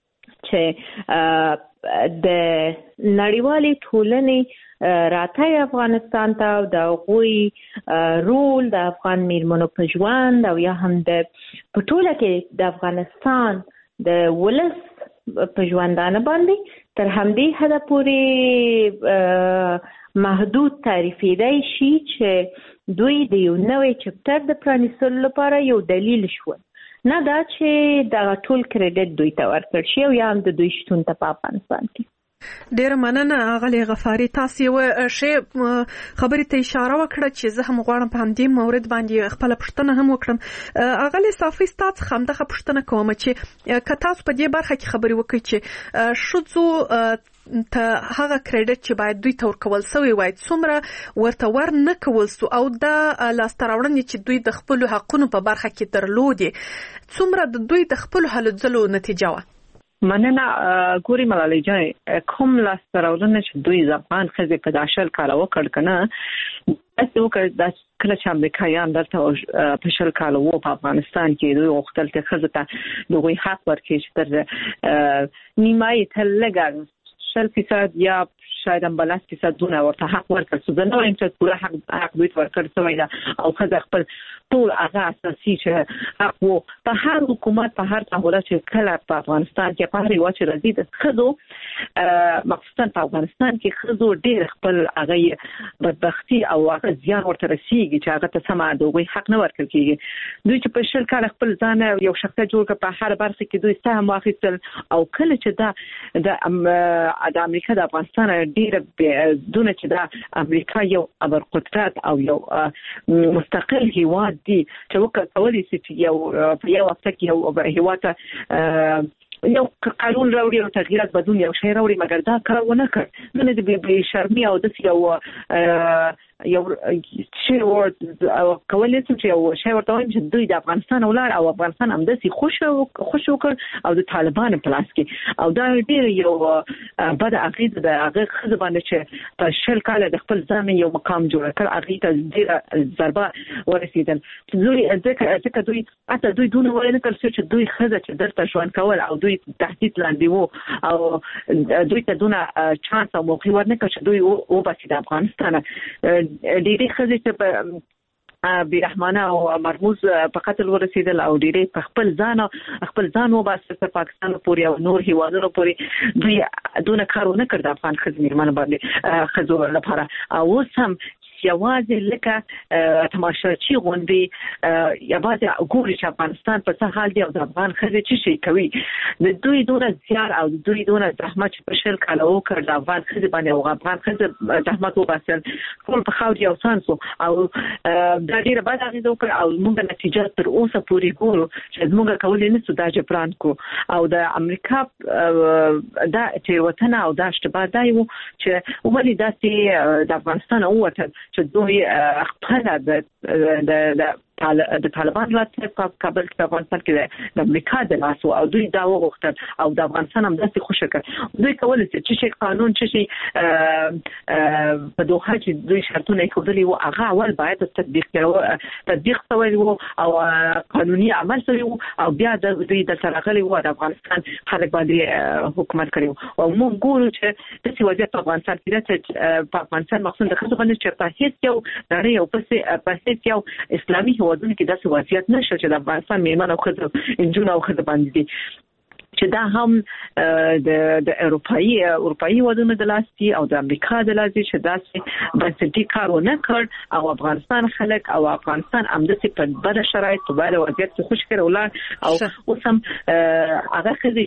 چې د نړیوالې ټولنې راتګ افغانستان ته او د هغوی رول د افغان میرمنو په ژوند او یا هم د په ټوله کې د افغانستان د ولس په ژوندانه باندې تر همدې حده پورې محدود تعریفېدای شي چې دوی د یو نوې چپټر د پرانیستلو لپاره یو دلیل شول، نه دا چې دغه ټول کریډټ دوی ته ورکړ شي او یا هم د دوی شتون ته په افغانستان کې. ډېر مننه اغلې غفاري، تاسو یو ښه خبرې ته اشاره وکړه چې زه هم غواړم په همدې مورد باندې خپل پوښتنه هم وکړم. اغلې صافي تاسو هم دغه پوښتنه کوم چې که تاسو په دې برخه کې خبرې وکړئ چې ښځو ته هغه کریډټ چې باید دوی ته ورکول سوی وای څومره ورته ور نه کول سو او د لاسته راوړنې چې دوی د خپل حقونو په برخه کې درلودې څومره د دوی د خپل هلو ځلو نتیجه وه. مننه. ګوري ملالۍ جان، کوم لاسته راوړنې چې دوی افغان ښځې په داشل کار وکړ کنه تاسو وکړ د کله چې امریکایان درته په شل کال وو په افغانستان کې دوی غوښتل چې ښځو ته دوی حق ورکړي چې تر نیمایي تر لږ شل فیصد یا شاید هم بلس فیصد دونه ورته حق ورکړ سو. زه نه وایم چې پوره حق حق دوی ورکړ سوی ده او ښځه خپل ټول هغه اساسي چې حق وو په هر حکومت په هر تحولات چې کله په افغانستان کې په هر یو چې راځي د ښځو مخصوصا په افغانستان کې ښځو ډېر خپل هغه بدبختي او هغه زیان ورته رسیږي چې هغه ته سمه د هغوی حق نه ورکړل کېږي. دوی چې په شل کاله خپل ځان یو شخصیت جوړ کړ، په هر برخه کې دوی سهم واخیستل او کله چې دا د د امریکا د افغانستان ډیره دونه چې دا امریکا یو ابرقدرت او یو مستقل هیواد دی چې وکولای شي چې یو په یو وخت کې یو هیواد یو قانون راوړي او تغییرات بدون یو شی راوړي، مګر دا کار ونه کړ. نو د بې شرمي او د یو یو شی ورته کولای شي چې یو شی ورته وایم چې دوی د افغانستان ولر او افغانستان هم د سي خوش خوش وکړ او د طالبان په لاس کې، او دا ډیر یو بد عقیده د هغه خزه باندې چې په شل کال د خپل ځان یو مقام جوړ کړ، هغه ته ډیر ضربه ورسېدل. دوی ځکه دوی اته دوی دونه ولنه کړ چې دوی خزه چې درته ژوند کول او دوی تهدید لاندې وو او دوی ته دونه چانس او موقع ورنکړ چې دوی او باسي د افغانستان ډېری خزې چې په بیرحمانه او مرموز په قتل ورسېدل او ډېری په خپل ځان خپل ځان وباسه په پاکستان پورې او نور هیوادونو پورې دوی دونه کارونه کړ د افغان خزې میرمن باندې خزو لپاره. او سم یوازې لکه تماشاچی غونډې یوازې ګوري چې افغانستان په څه حال دی او د افغان خزې څه شي کوي. د دوی دونه زیار او د دوی دونه زحمت چې په شل کال وکړ د افغان خزې باندې او افغان خزې زحمت وباسل ټول په خاورې او سانسو او دا ډیره بد اغېزه وکړه او موږ نتیجه تر اوسه پورې ګورو چې موږ کولای نشو دا جبران کو. او د امریکا دا تیروتنه او دا اشتباه دا یو چې ولې داسې د افغانستان ووتل چې دوی خپل د د د طالبان راتلل په کابل کې افغانستان کې د امریکا د لاسو او دوی دا وغوښتل او د افغانستان هم داسې خوشی کړ. دوی کولای شي چې قانون چې په دوحه چې دوی شرطونه کوي او هغه اول باید تطبیق کړو تطبیق شوی وو او قانوني عمل شوی وو او بیا د دوی د ترغلي وو د افغانستان خلک باندې حکومت کړو. او موږ ګورو چې د سی وضعیت په افغانستان کې د په افغانستان مخصوص د خلکو باندې چې په هیڅ یو نړۍ او په هیڅ یو اسلامي هیوادونو کې داسې وضعیت نشته چې د افغانستان میرمن او ښځې انجونه او ښځې باندې دي چې دا هم د د اروپאי اروپאי هیوادونو د لاس دي او د امریکا د لاس دي چې داسې بنسټي کار ونه کړ او افغانستان خلک او افغانستان همداسې په بده شرایط په بده وضعیت کې خوش کړي ولر او اوس هم هغه ښځې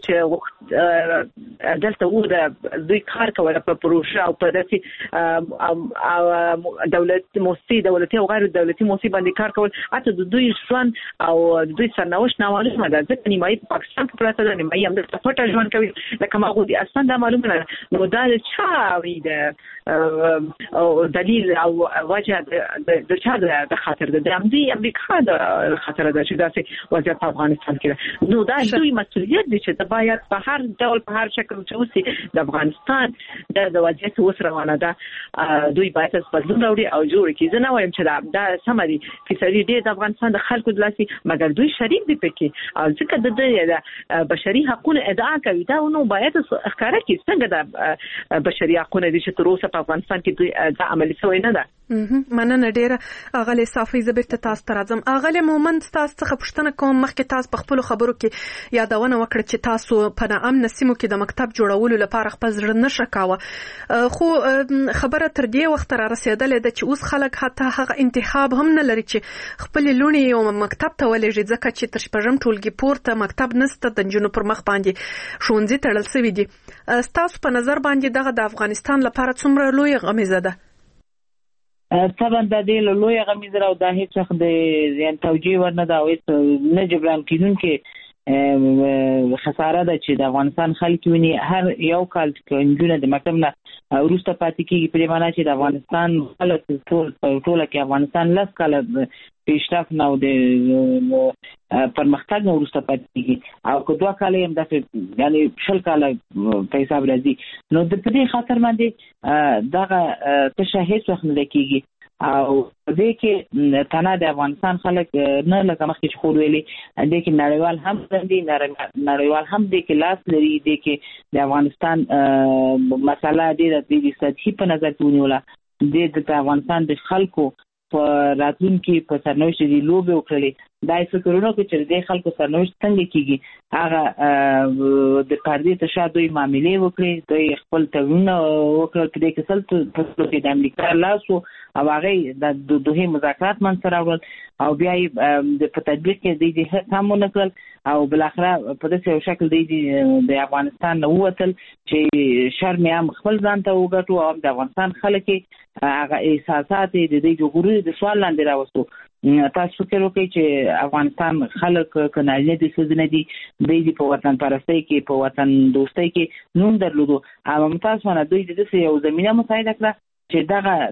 چې دلته و د دوی کار کوي په پروژه او په داسې دولت موسسي دولتي او غیر دولتي موسسي باندې کار کول اته د دوی ژوند او د دوی سرنوشت نامعلومه ده ځکه نیمایي په پاکستان کې پراته ده نیمایي هم د پټه ژوند کوي لکه ما غوډي اصلا دا معلومه نه نو دا چا وی ده او دلیل او وجه د چا د خاطر د امدي امریکا د خاطر د چې داسې وضعیت په افغانستان کې نو دا دوی مسؤلیت دي چې د باید په هر ډول په هر شکل چې اوسي د افغانستان د وضعیت اوس روانه ده دوی باید بدلون راوړي او جوړ کړي. زه نه وایم چې دا سم دي فیصدي د افغانستان د خلکو د لاسي مګر دوی شریک دي پکې او ځکه د بشري حقوقو ادعا کوي دا نو باید ښکارا کړي څنګه د بشري حقوقو د چې تر اوسه په افغانستان کې دا عملي شوی نه ده. مننه ډیره اغلی صافي زبرت تاسو ته راځم. اغلی مومند تاسو څخه پوښتنه کوم مخکې تاسو په خپل خبرو کې یادونه وکړه چې تاسو په نامن سیمو کې د مکتب جوړولو لپاره خپل زړه نشه کاوه خو خبره تر دې وخت را رسیدلې ده چې اوس خلک حتی هغه انتخاب هم نه لري چې خپل لونی یو مکتب ته ولېږي ځکه چې تر شپږم ټولګي پورته مکتب نسته د جنونو پر مخ باندې ښوونځي تړل شوی دي. تاسو په نظر باندې دغه د افغانستان لپاره څومره لوی غمیزه ده؟ طبعا د دې لوی غمیزه او د هیڅ څه د یان توجیه ورنه دا وې نه جبران کیدونکې خساره ده چې د افغانستان خلک ویني هر یو کال کې انجونه د مکتب نه وروسته پاتې کیږي په معنا چې د افغانستان خلک ټول ټول کې افغانستان لاس کال پیشرفت نه او د پرمختګ نه وروسته پاتې کیږي او که دوه کال هم د یعنی شل کال په حساب راځي نو د دې خاطر باندې دغه تشهیس وخت نه کیږي او دې کې تنه د افغانستان خلک نه لکه مخکې چې خو ویلي دې کې نړیوال هم دي نړیوال هم دې کې لاس لري دې کې د افغانستان مسله دې د سطحي په نظر کې ونیوله دې د افغانستان د خلکو په راتلونکي په سرنوشت دي لوبه وکړي دا فکرونه کوي چې د خلکو سرنوشت څنګه کیږي هغه د پردې ته شاده دوی معاملې وکړي دوی خپل تړونونه وکړل په دې کې سلطه په د امریکا لاسو او هغه د دوه مذاکرات من سره ورول او بیا د په تطبیق کې د دې هم ونکړل او بل اخره په داسې یو شکل د د افغانستان نو وتل چې شرم هم خپل ځان ته وګټو او د افغانستان خلک هغه احساسات د دې جوړوري د سوال لاندې راوستو. تاسو فکر وکړئ چې افغانستان خلک کناله دي سوزنه دي د په وطن پرستی کې په وطن دوستۍ کې نوم درلودو او تاسو نه دوی د دې یو زمينه مساعده کړه چې دغه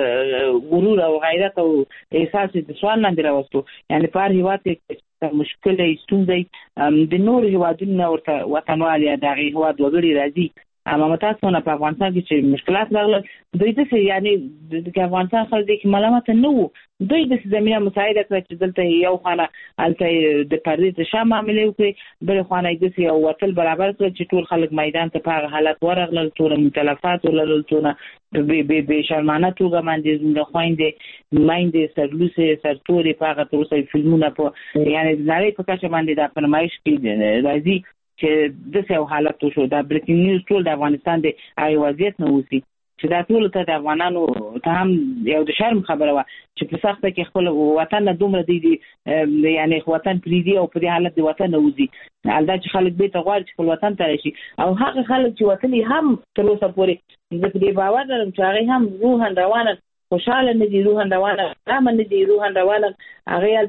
دغه غرور او غیرت او احساس د سوال لاندې راوستو. یعنی په هر هیواد کې مشکل ایستونځي د نور هیوادونو ورته وطنوال یا دغه هیواد وګړي راځي اما تاسو نه په افغانستان کې چې مشکلات راغلل دوی د یعنی د افغانستان خلک کې ملامت نه وو دوی د زمينه مساعده کړ چې دلته یو خانه الته د پردې ته شامل عملي وکړي بل خانه د یو وتل برابر کړ چې ټول خلک میدان ته په حالت ورغلل ټول متلفات ولل ټول به به به شرمانه توګه باندې زنده خويندې مایندې سرلوسه سرتوري په هغه توسه فلمونه په یعنی نړۍ په کچه باندې د فرمایش کې راځي چې د څه حالت شو دا بریکینګ نیوز ټول د افغانستان د ای وضعیت نه وسی چې دا ټول ته د افغانانو ته هم یو د شرم خبره و چې په سخته کې خپل وطن دومره دی یعنی وطن پریدي او په حالت د وطن وځي الدا چې خلک به ته غواړي چې خپل وطن ته راشي او هغه خلک چې وطن هم تر اوسه پورې د دې باور لرم چې هغه هم روحاً روانه خوشاله نه دي روحاً روانه رامن نه دي روحاً روانه هغه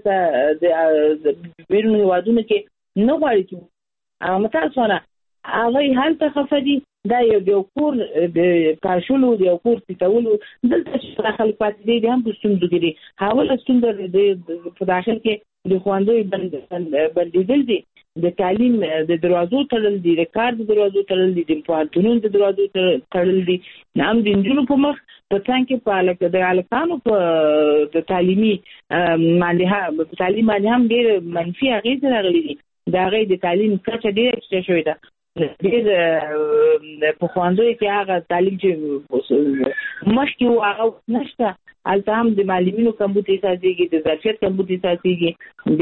البته د بیرون هیوادونو کې نه غواړي چې اما تاسو نه هغه حال ته خفدي دا یو کور د پاشلو د یو کور تیتولو دلته چې خلک پاتې دي هم پښتون دي هغه ستوند د په داخل کې د خواندوی بندیدل دي د تعلیم د دروازو تړل دي د کار د دروازو تړل دي د پوهنتونونو د دروازو تړل دي نام د انجونو په مخ په څنګه په الک د الکانو په د تعلیمي باندې په تعلیم باندې هم ډېر منفي اغیز راغلي دي دا غي د تعلیم کچه ډیره چې شوې ده ډېر په خواندوی کې هغه تعلیم چې مخکې و هغه نشته البته هم د معلمینو کمبود احساسېږي د ظرفیت کمبود احساسېږي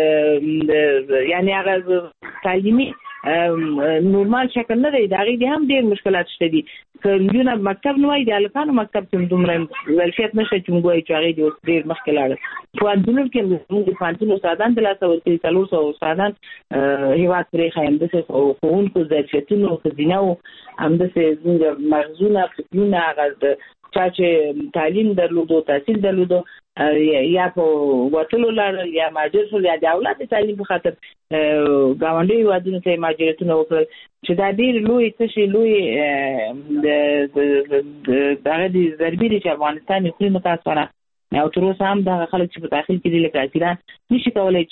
د یعنی هغه تعلیمي نورمال شکل نه دی دا غي دي هم ډېر مشکلات شته دي کله مکتب نو وای د الکانو مکتب کې دومره ظرفیت نشته چې موږ وایو چې هغه ډېر مخکې لاړ په اندونو کې موږ په اندونو استادان د لاسه ورته څلور سو استادان هیواد پرې خایم د څه خونکو ظرفیتونو خزینه او هم د څه مغزونه فکرونه هغه چا چې تعلیم درلودو تحصیل درلودو یا په وټلو لاړ یا ماجر شو یا د اولاد تعلیم په خاطر گاونډي وادونو ته ماجرتونه وکړل چې دا ډېر لوی څه شي لوی د دغه د ضربې چې افغانستان خپل متاسفانه او تر اوسه هم د خلک چې په داخل کې دي لکه اسیران نشي کولای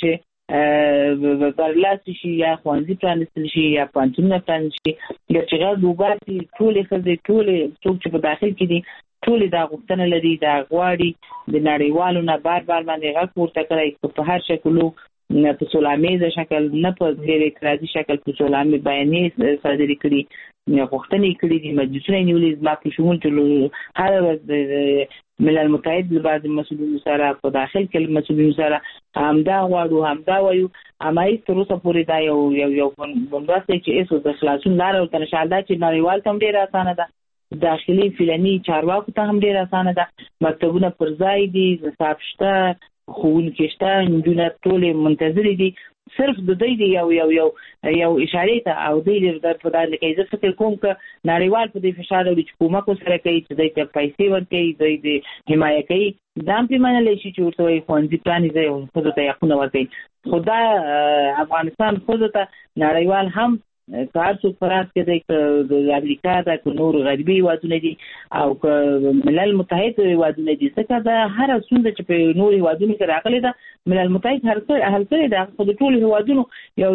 چې برلاس شي یا خوانزي پرانستل شي یا پانتونه پرانستل شي یا چې غږ وباسي ټول خزې ټول څوک چې په داخل کې دي ټول دا غوښتنه لري دا غواړي د نړیوالو نه بار بار باندې غږ ورته کوي په هر شکل په سولاميزه شکل نه په غیر اعتراضي شکل په سولامي بیانې صادري کړي غوښتنې کړي دي مجلسونه نیولې ما په شمول ټول هر ورځ ملل متحد له بعض مسؤلینو سره په داخل کې مسؤلینو سره همدا غواړو همدا وایو اما هیڅ تر اوسه پورې دا یو یو یو بندوبست چې ایسو د خلاصون لار او تنشالدا چې نړیوال تم ډیر اسانه ده داخلي فلاني چارواکو ته هم ډیر اسانه ده مکتبونه پر ځای دي حساب شته خون کېشته انجونه ټول منتظر دي صرف د دې دی یو یو یو یو اشاره ته او دې د په دغه کې زه فکر کوم ک نړیوال په دې فشار او د حکومت سره کوي چې دې ته پیسې ورکړي دې حمایت کوي دام په معنی لشي چې ورته وي خوندې پلان دی او خود ته یقین ورکړي خدای افغانستان خود ته نړیوال هم کار څو فرات کې د امریکا د نور غربي وادونه دي او ملل متحد وادونه دي څنګه دا هر څومره چې په نور وادونه کې راغلي دا ملل متحد هر څه هر څه دا په ټول وادونو یو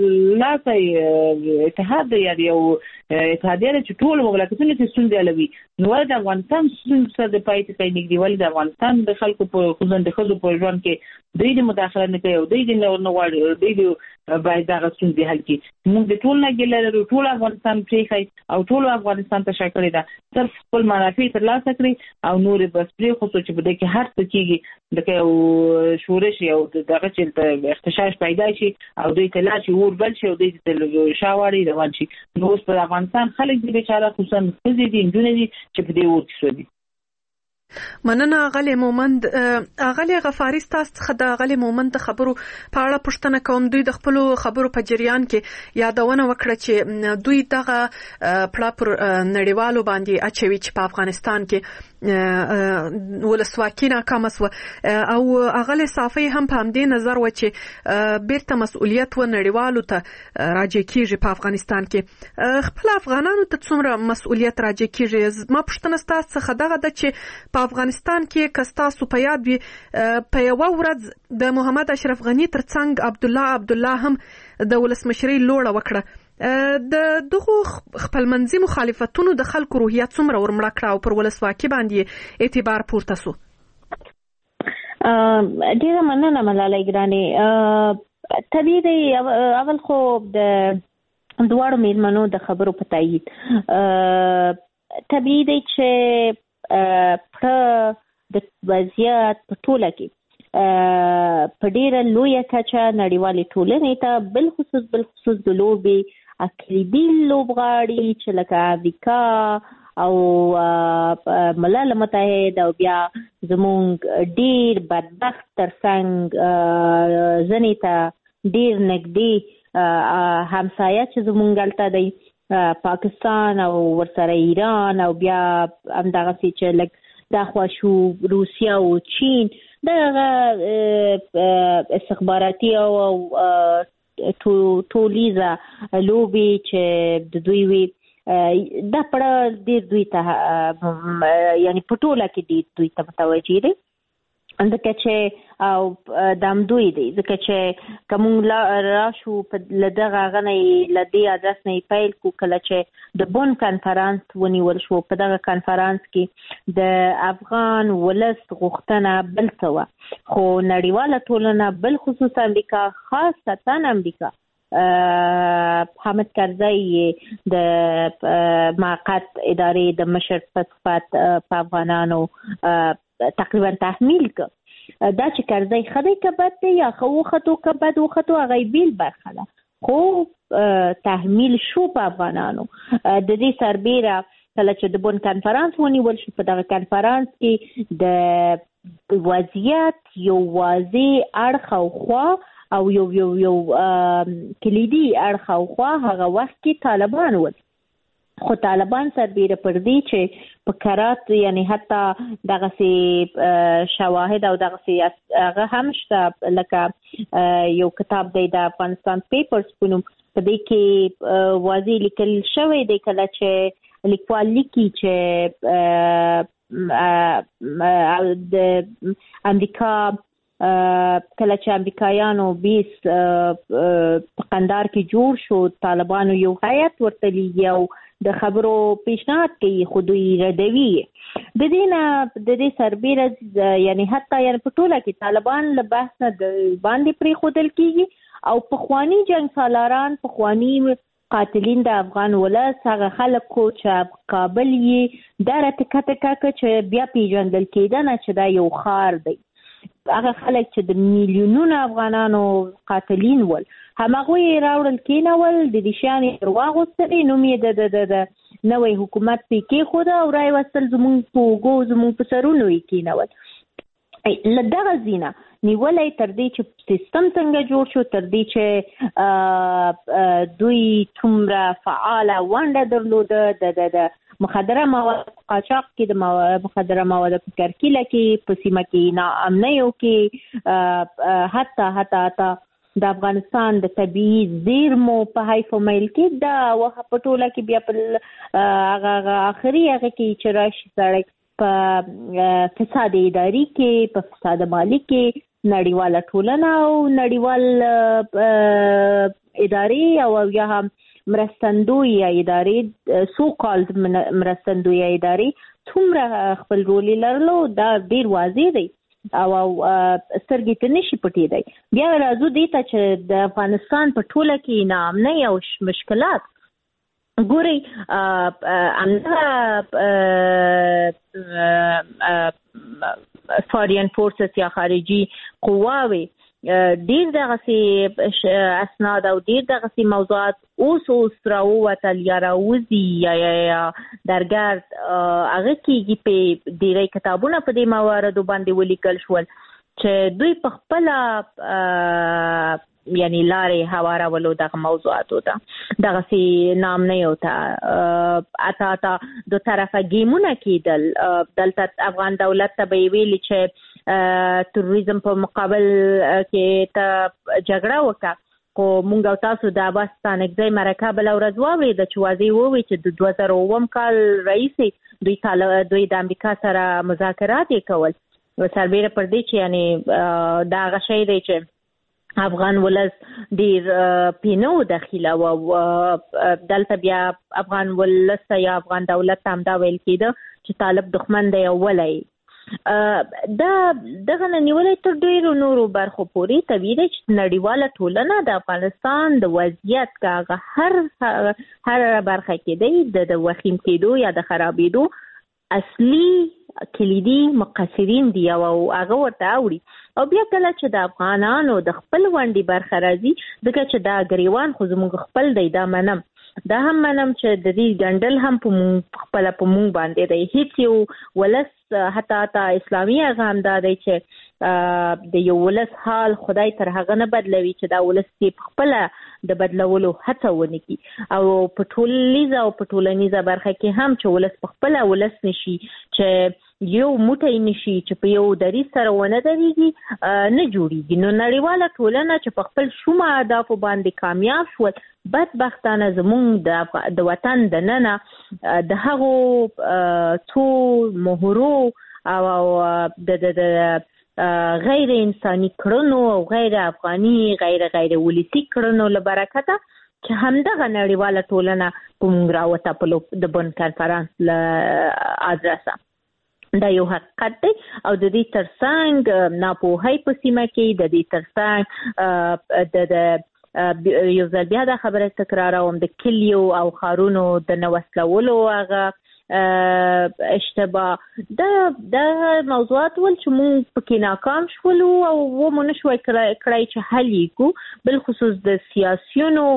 زبرلاسه اتحاد دی یو اتحادیه چې ټول مملکتونه چې ستوندې لوي نو د افغانستان څخه د پایته کې نګدي ولې د افغانستان د خلکو په خوځند خزو په ژوند کې د مداخله نه کوي او د نور نه واړي د باید دا څنګه حل کی موږ د ټول نه ګلره ټول افغانستان پریخي او ټول افغانستان ته شکل ده صرف خپل منافع تر لاسه کړی او نور بس پری خصوصي چې بده کې هر څه کیږي دغه او شورش او دغه چې اختشاش پیدا شي او دوی ته لا شي ور بل شي او دوی ته شاوړي روان شي نو په افغانستان خلک دې بیچاره خصوصا خزې دي انجونې دي چې په دې ورته شو دي مننه غلې مومند. غلې غفاری تاسو څخه د غلې مومند خبرو په اړه پوښتنه کوم. دوی د خپل خبرو په جریان کې یادونه وکړه چې دوی دغه پړه پر نړیوالو باندې اچوي چې په افغانستان کې ولسواکي ناکامه سوه او غلې صافي هم په همدې نظر و چې بیرته مسؤلیت و نړیوالو ته راجع کیږي په افغانستان کې. خپل افغانانو ته څومره مسؤلیت راجع کیږي؟ ما پوښتنه تاسو څخه دغه ده چې په افغانستان کې کستاسو په یاد وي په یو ورځ د محمد اشرف غنی ترڅنګ عبد الله عبد الله هم د ولسمشرۍ لوړه وکړه. د دغه خپلمنځي مخالفتونو د خلکو روحیه څومره ورمړه کړه او پر ولسواکي باندې اعتبار پورته سو؟ ډیره مننه ملالۍ ګرانې. طبیعي دی اول خو د دواړو میرمنو د خبرو په تایید طبیعي دی چې په د وضعیت په ټوله کې په ډیره لویه کچه نړیوالې ټولنې ته بل خصوص بل خصوص د لوبې اقلیدي لوبغاړي چې لکه امریکا او ملل متحد او بیا زمونږ ډیر بدبخت ترڅنګ ځنې ته ډیر نږدې همسایه چې زمونږ هلته دی پاکستان او ورسره ایران او بیا همدغسې چې لږ داخوا شو روسیه او چین دغه استخباراتي او ټولیزه لوبې چې د دوی وي دا پړه ډېر دوی ته یعنې په ټوله کې ډېر دوی ته متوجه دی ځکه چې او د همدوی دی ځکه چې که مونږ راشو له دغه هغه نه یې له دې ادرس نه یې پیل کړو کله چې د بون کنفرانس ونیول شو. په دغه کنفرانس کې د افغان ولس غوښتنه بل څه وه خو نړیواله ټولنه بل خصوص امریکا خاصتا امریکا حامد کرزی د موقت ادارې د مشر په صفت په افغانانو تقریبا تحمیل که دا چې کرزی ښه دی که بد دی یا ښه وختو که بد وختو هغه یې بیل برخه ده خو تحمیل شو په افغانانو. د دې سربیره کله چې د بون کنفرانس ونیول شو په دغه کنفرانس کې د وضعیت یو واضح اړخ او خوا او یو یو یو کلیدي اړخ او خوا هغه وخت کې طالبان ول خو طالبان سربیره پر دې چې په کرات یعنی حتی دغسې شواهد او دغسې هغه هم شته لکه یو کتاب دی د افغانستان پیپرز په نوم په دې کې واضح لیکل شوی دی کله چې لیکوال لیکي چې د امریکا کله چې امریکایانو بیس په قندار کې جوړ شو طالبانو یو هیئت ورته لیږي او د خبرو پیشنهاد کوي خو دوی ردوي. د دې نه د دې سربیره یعنی حتی یعنی په ټوله کې طالبان له بحث نه باندې پرېښودل کېږي او پخواني جنګ سالاران پخواني قاتلین د افغان ولس هغه خلک کو چې کابل یې دا راته کته کاکه چې بیا پیژندل کېده نه چې دا یو ښار دی هغه خلک چې د میلیونونو افغانانو قاتلین ول همغه یې راوړل کېنول د دې شیانې در واغوستلې نوم یې د د نوی حکومت پې کېښوده او رای وستل زمونږ په اوږو زمونږ په سرونو یې کېنول. له دغه ځینه نیولی تر دې چې سیستم څنګه جوړ شو تر دې چې دوی څومره فعاله ونډه درلوده د د مخدره مواد قاچاق کې د مخدره مواد په کرکیله کې په سیمه کې ناامنیو کې حتی حتی حتی د افغانستان د طبیعي زیرمو په حیف و میل کې دا وخت په ټوله کې بیا په هغه آخري هغه کې چې راشي سړی په فساد اداري کې په فساد مالي کې نړیواله ټولنه او نړیوال ادارې او یا هم مرستندوی ادارې سو کالد مرستندوی ادارې څومره خپل رول لرلو دا ډیر واضح دی او سترګې ته نشي پټېدی. بیا راځو دې ته چې د افغانستان په ټوله کې ناامنۍ او مشکلات ګورئ همدغه فارین فورسز یا خارجي قواوې ډیر دغه سي اسناد او ډیر دغه سي موضوعات اوس اوس راووتل یا راوځي یا یا درګرد هغه کېږي په ډیری کتابونه په دې مواردو باندې ولیکل شول چې دوی په خپل یعنی لارې هوارولو دغه موضوعاتو ته دغه سي نام نه یو ته اته اته دو طرفه گیمونه کېدل دلته افغان دولت ته به ویلي چې تروریزم په مقابل کې ته جګړه وکړه خو مونږ او تاسو د عباس ستانکزی مرکه بله ورځ واورېده چې واضح ووایي چې د دوه زره اووم کال راهیسې دوی دوی د امریکا سره مذاکرات یې کول سربیره پر دې چې یعنی دا هغه شی دی چې افغان ولس ډیر پینو داخله او دلته بیا افغان ولس یا افغان دولت ته همدا ویل کېده چې طالب دښمن دی او ولای دا دغه نیولې تر ډیرو نورو برخو پورې طبیعي چې نړیواله ټولنه د افغانستان د وضعیت کاغه هر هر برخه کې دی د وخیم کېدو یا د خرابېدو اصلي کلیدي مقصرین دی او هغه ورته اوري او بیا کله چې د افغانانو د خپل ونډې برخه راځي ځکه چې دا ګریوان خو زموږ خپل دی دا منم دا هم منم چې د دې ګنډل هم په خپل په مونږ باندې دی هیڅ یو ولس حتی حتی اسلامي هغه هم دا دی چې د یو ولس حال خدای تر هغه نه بدلوي چې دا ولس په خپل د بدلولو هڅه ونه کړي او په ټولنیزه او په ټولنیزه برخه کې هم چې ولس په خپل ولس نشي چې یو موټی نشي چې په یو دریځ سره ونه درېږي نه جوړیږي نو نړیواله ټولنه چې په خپل شومه اهدافو باندې کامیاب شول بدبختانه زموږ د وطن د ننه د هغو څو مهرو او د د غیر انساني کړنو او غیر افغاني غیر غیر ولسی کړنو له برکته چې همدغه نړیواله ټولنه په موږ راوته په د بن کنفرانس له ادرسه دا یو حقیقت دی او د دې ترڅنګ ناپوهۍ په سیمه کې د دې ترڅنګ د د یو ځل بیا دا خبره تکراروم د کلیو او خارونو د نوښتولو هغه اشتباه دا دا موضوعات ول چې موږ پکې ناکام شولو او و مونږ نشوي کړای چې حل یې بل خصوص د سیاسيونو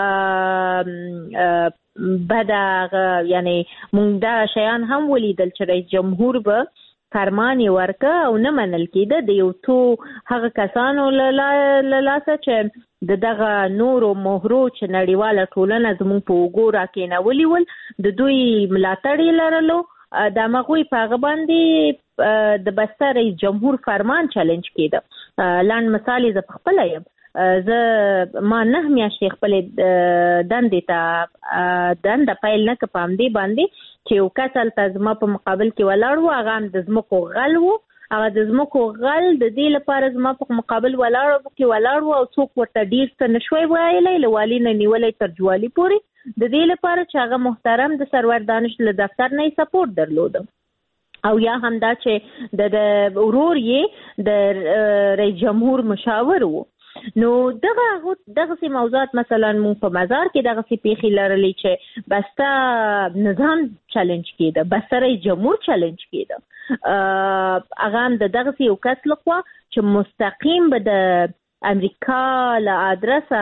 بدا یعنی مونږ دا شیان هم ولیدل چې رئیس جمهور به فرمان ورکه او نه منل کېده د یو تو هغه کسانو له لاسه چې د دغه نورو مهرو چې نړیواله ټولنه زموږ په اوږو راکېنولي ول د دوی ملاتړ یې لرلو د مغوی په هغه باندې د بسته رئیس جمهور فرمان چالنج کېده لاند مثال زه په خپله یم زه ما نه میاشتې خپلې دندې ته دنده پیل نه که په همدې باندې چې یو کس هلته زما په مقابل کې ولاړ و هغه هم د ځمکو غل و هغه د ځمکو غل د دې لپاره زما په مقابل ولاړ کې ولاړ و او څوک ورته ډیر څه نشوی ویلی له والي نه نیولی تر جوالي پورې د دې لپاره چې هغه محترم د سرور دانش له دفتر نه یې سپورټ درلوده او یا هم دا چې د ورور یې د رئیس جمهور مشاور و نو دغه دغه سي موضوعات مثلا مون په مزار کې دغه سي پیخي لرلې چې بسته نظام چالنج کېده بسته رئیس جمهور چالنج کېده هغه هم دغه سي یو کس لخوا چې مستقیم به د امریکا له ادرسه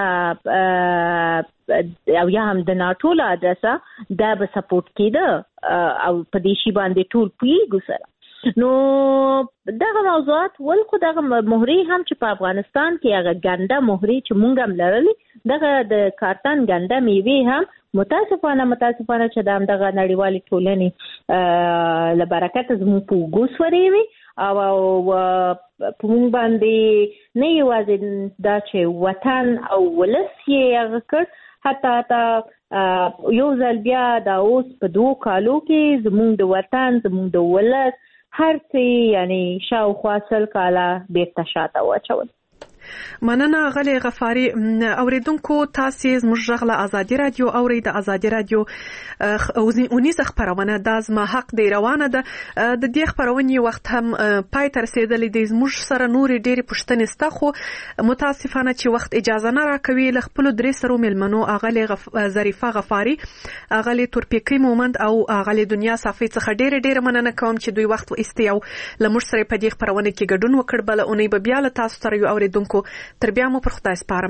او یا هم د ناتو له ادرسه دا به سپورټ کېده او په دې شی باندې ټول پوهیږو سره نو دغه موضوعات ول خو دغه مهري هم چې په افغانستان کې هغه ګنده مهري چې مونږ هم لرلې دغه د کارتن ګنده میوه هم متاسفانه متاسفانه چې د دغه نړیوالې ټولنې له برکت زموږ په اوږو سوري او په مونږ باندې نه یوازې دا چې وطن او ولس یې هغه کړ حتی حتی یو ځل بیا دا اوس په دوو کالو کې زموږ د وطن زموږ د ولس هر څه یعنی شاوخوا سل کاله بیرته شاته واچول مننه غلي غفاري اوریدونکو تاسو زموږ غلا ازادي رادیو اوري د ازادي رادیو اونیز خبرونه د ازما حق دی روانه ده د دې خبرونې وخت هم پای تر رسیدلې د زموږ سره نوري ډېری پښتنې ستا خو متاسفانه چې وخت اجازه نه راکوي ل خپل درې سره ملمنو اغلی غف... ظریفه غفاري اغلی تورپیکی مومند او اغلی دنیا صافي څخه ډېر ډېر مننه کوم چې دوی وخت استیاو ل موږ سره په دې خبرونه کې ګډون وکړ بل اونې به بیا له تاسو سره یو اوریدونکو خلکو. تر بیا مو پر خدای سپارم.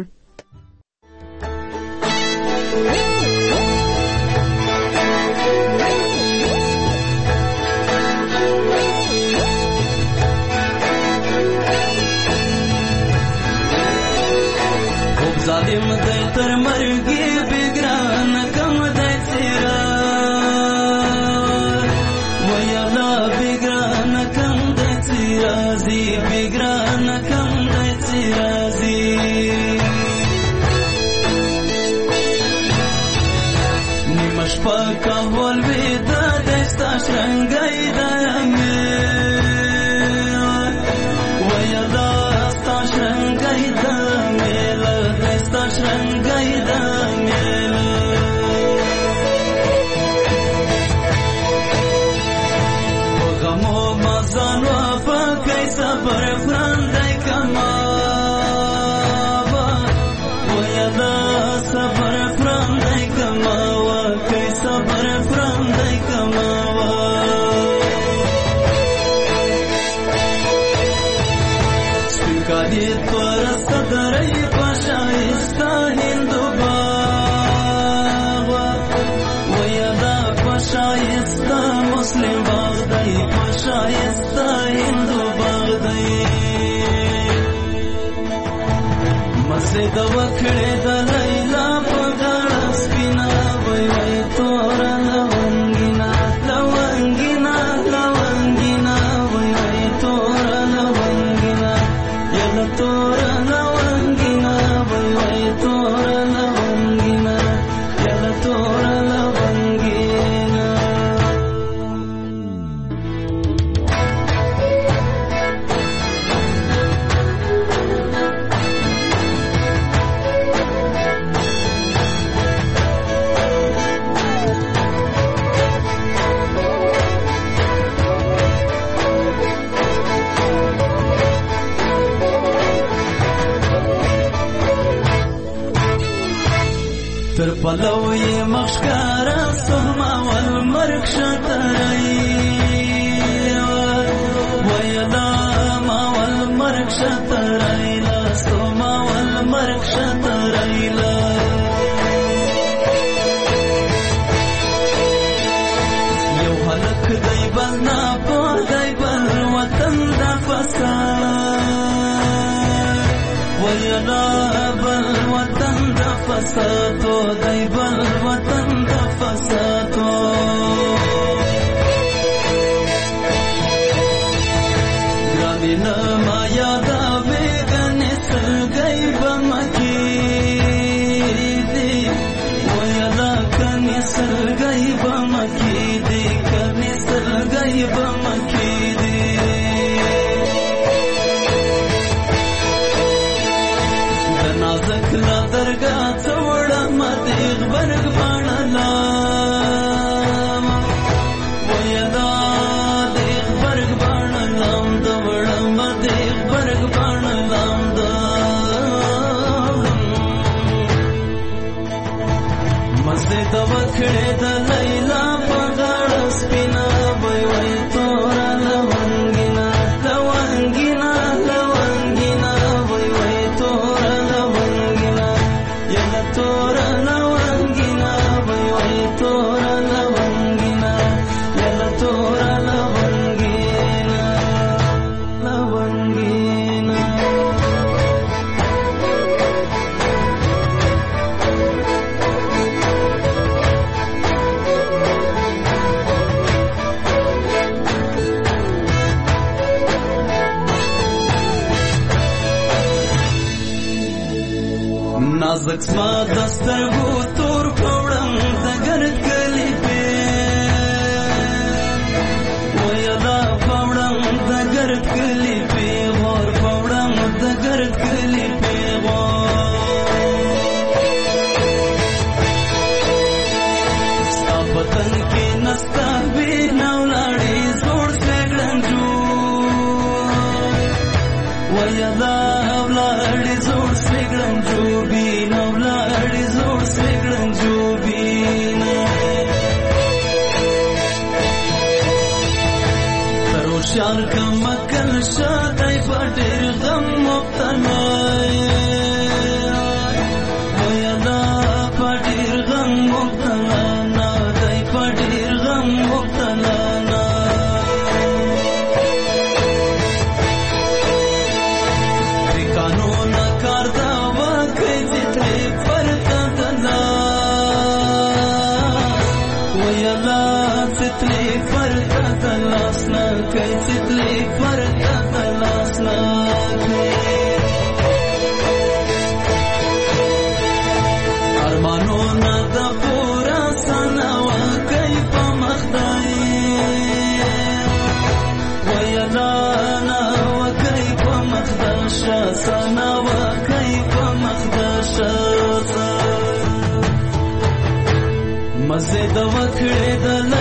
ظالم دی تر مرګي بګران کم دی سیرا ویلا بګران کم دی سیرا زی بګران کم دی سیرا زی نیمش پاکا ول ودا دستا شرنګای دمه ویلا ستا شرنګای دمه شرنګای د میله په غمو مزان وفا کوي صبر فرندای کما ویلا صبر فرندای کما کوي صبر فرندای کما سپکادی پرست درای پشایستا هندو باغ ویدا پشایستا مسلم باغ دی پشایستا هندو باغ دی مسجد وکړه د لیلا په غاړه سپینا وای وای تور لونګینا لونګینا لونګینا وای وای تور لونګینا یلا تور تر پلوی مخشکارا سوما والمرک شترائی ویلا ما والمرک شترائی لا سوما والمرک شترائی لا یو حلق دی بلنا پو دی بل وطن دا فساد ویلا بل وطن دا فسادو دی بل وطن دا فسادو گرانی نما یادا بیگنی سلگئی بمکی دی ویلا کنی سلگئی بمکی دی کنی سلگئی بمکی دی دنازک لا درگا څوړه مدیغ برګ باڼلا ویدا دیغ برګ باڼلا دوړه مدیغ برګ باڼلا مسجد وکړه د لیلا په غاړه سپینا وای وای تور لونګینا لونګینا لونګینا وای وای تور لونګینا یلا تور لونګینا وای وای تور لونګینا یلا تور لونګینا لونګینا نازک سما دسترګو تور پوړم دګرد کلی په ویلا پوړم دګرد کلی په ور پوړم دګرد کلی په ستاپتن کې نستا به نولاړې زوړ سګړنجو ویلا ولاړې زوړ سګړنجو شان کمت وکل شادای پټیر غم مبتلا ویلا پټیر غم مبتلا نا دای پټیر غم مبتلا نا د قانون کار دا وکړي چې فرتا دلا ویلا ستلی فرتا دلاسنا کوي ستلی فرتا دلاسنا ارمانو نه د پورا سنا وکي په مخدای ویلا نا وکي په مخداش سنا وکي په مخداش مزه د وکړې د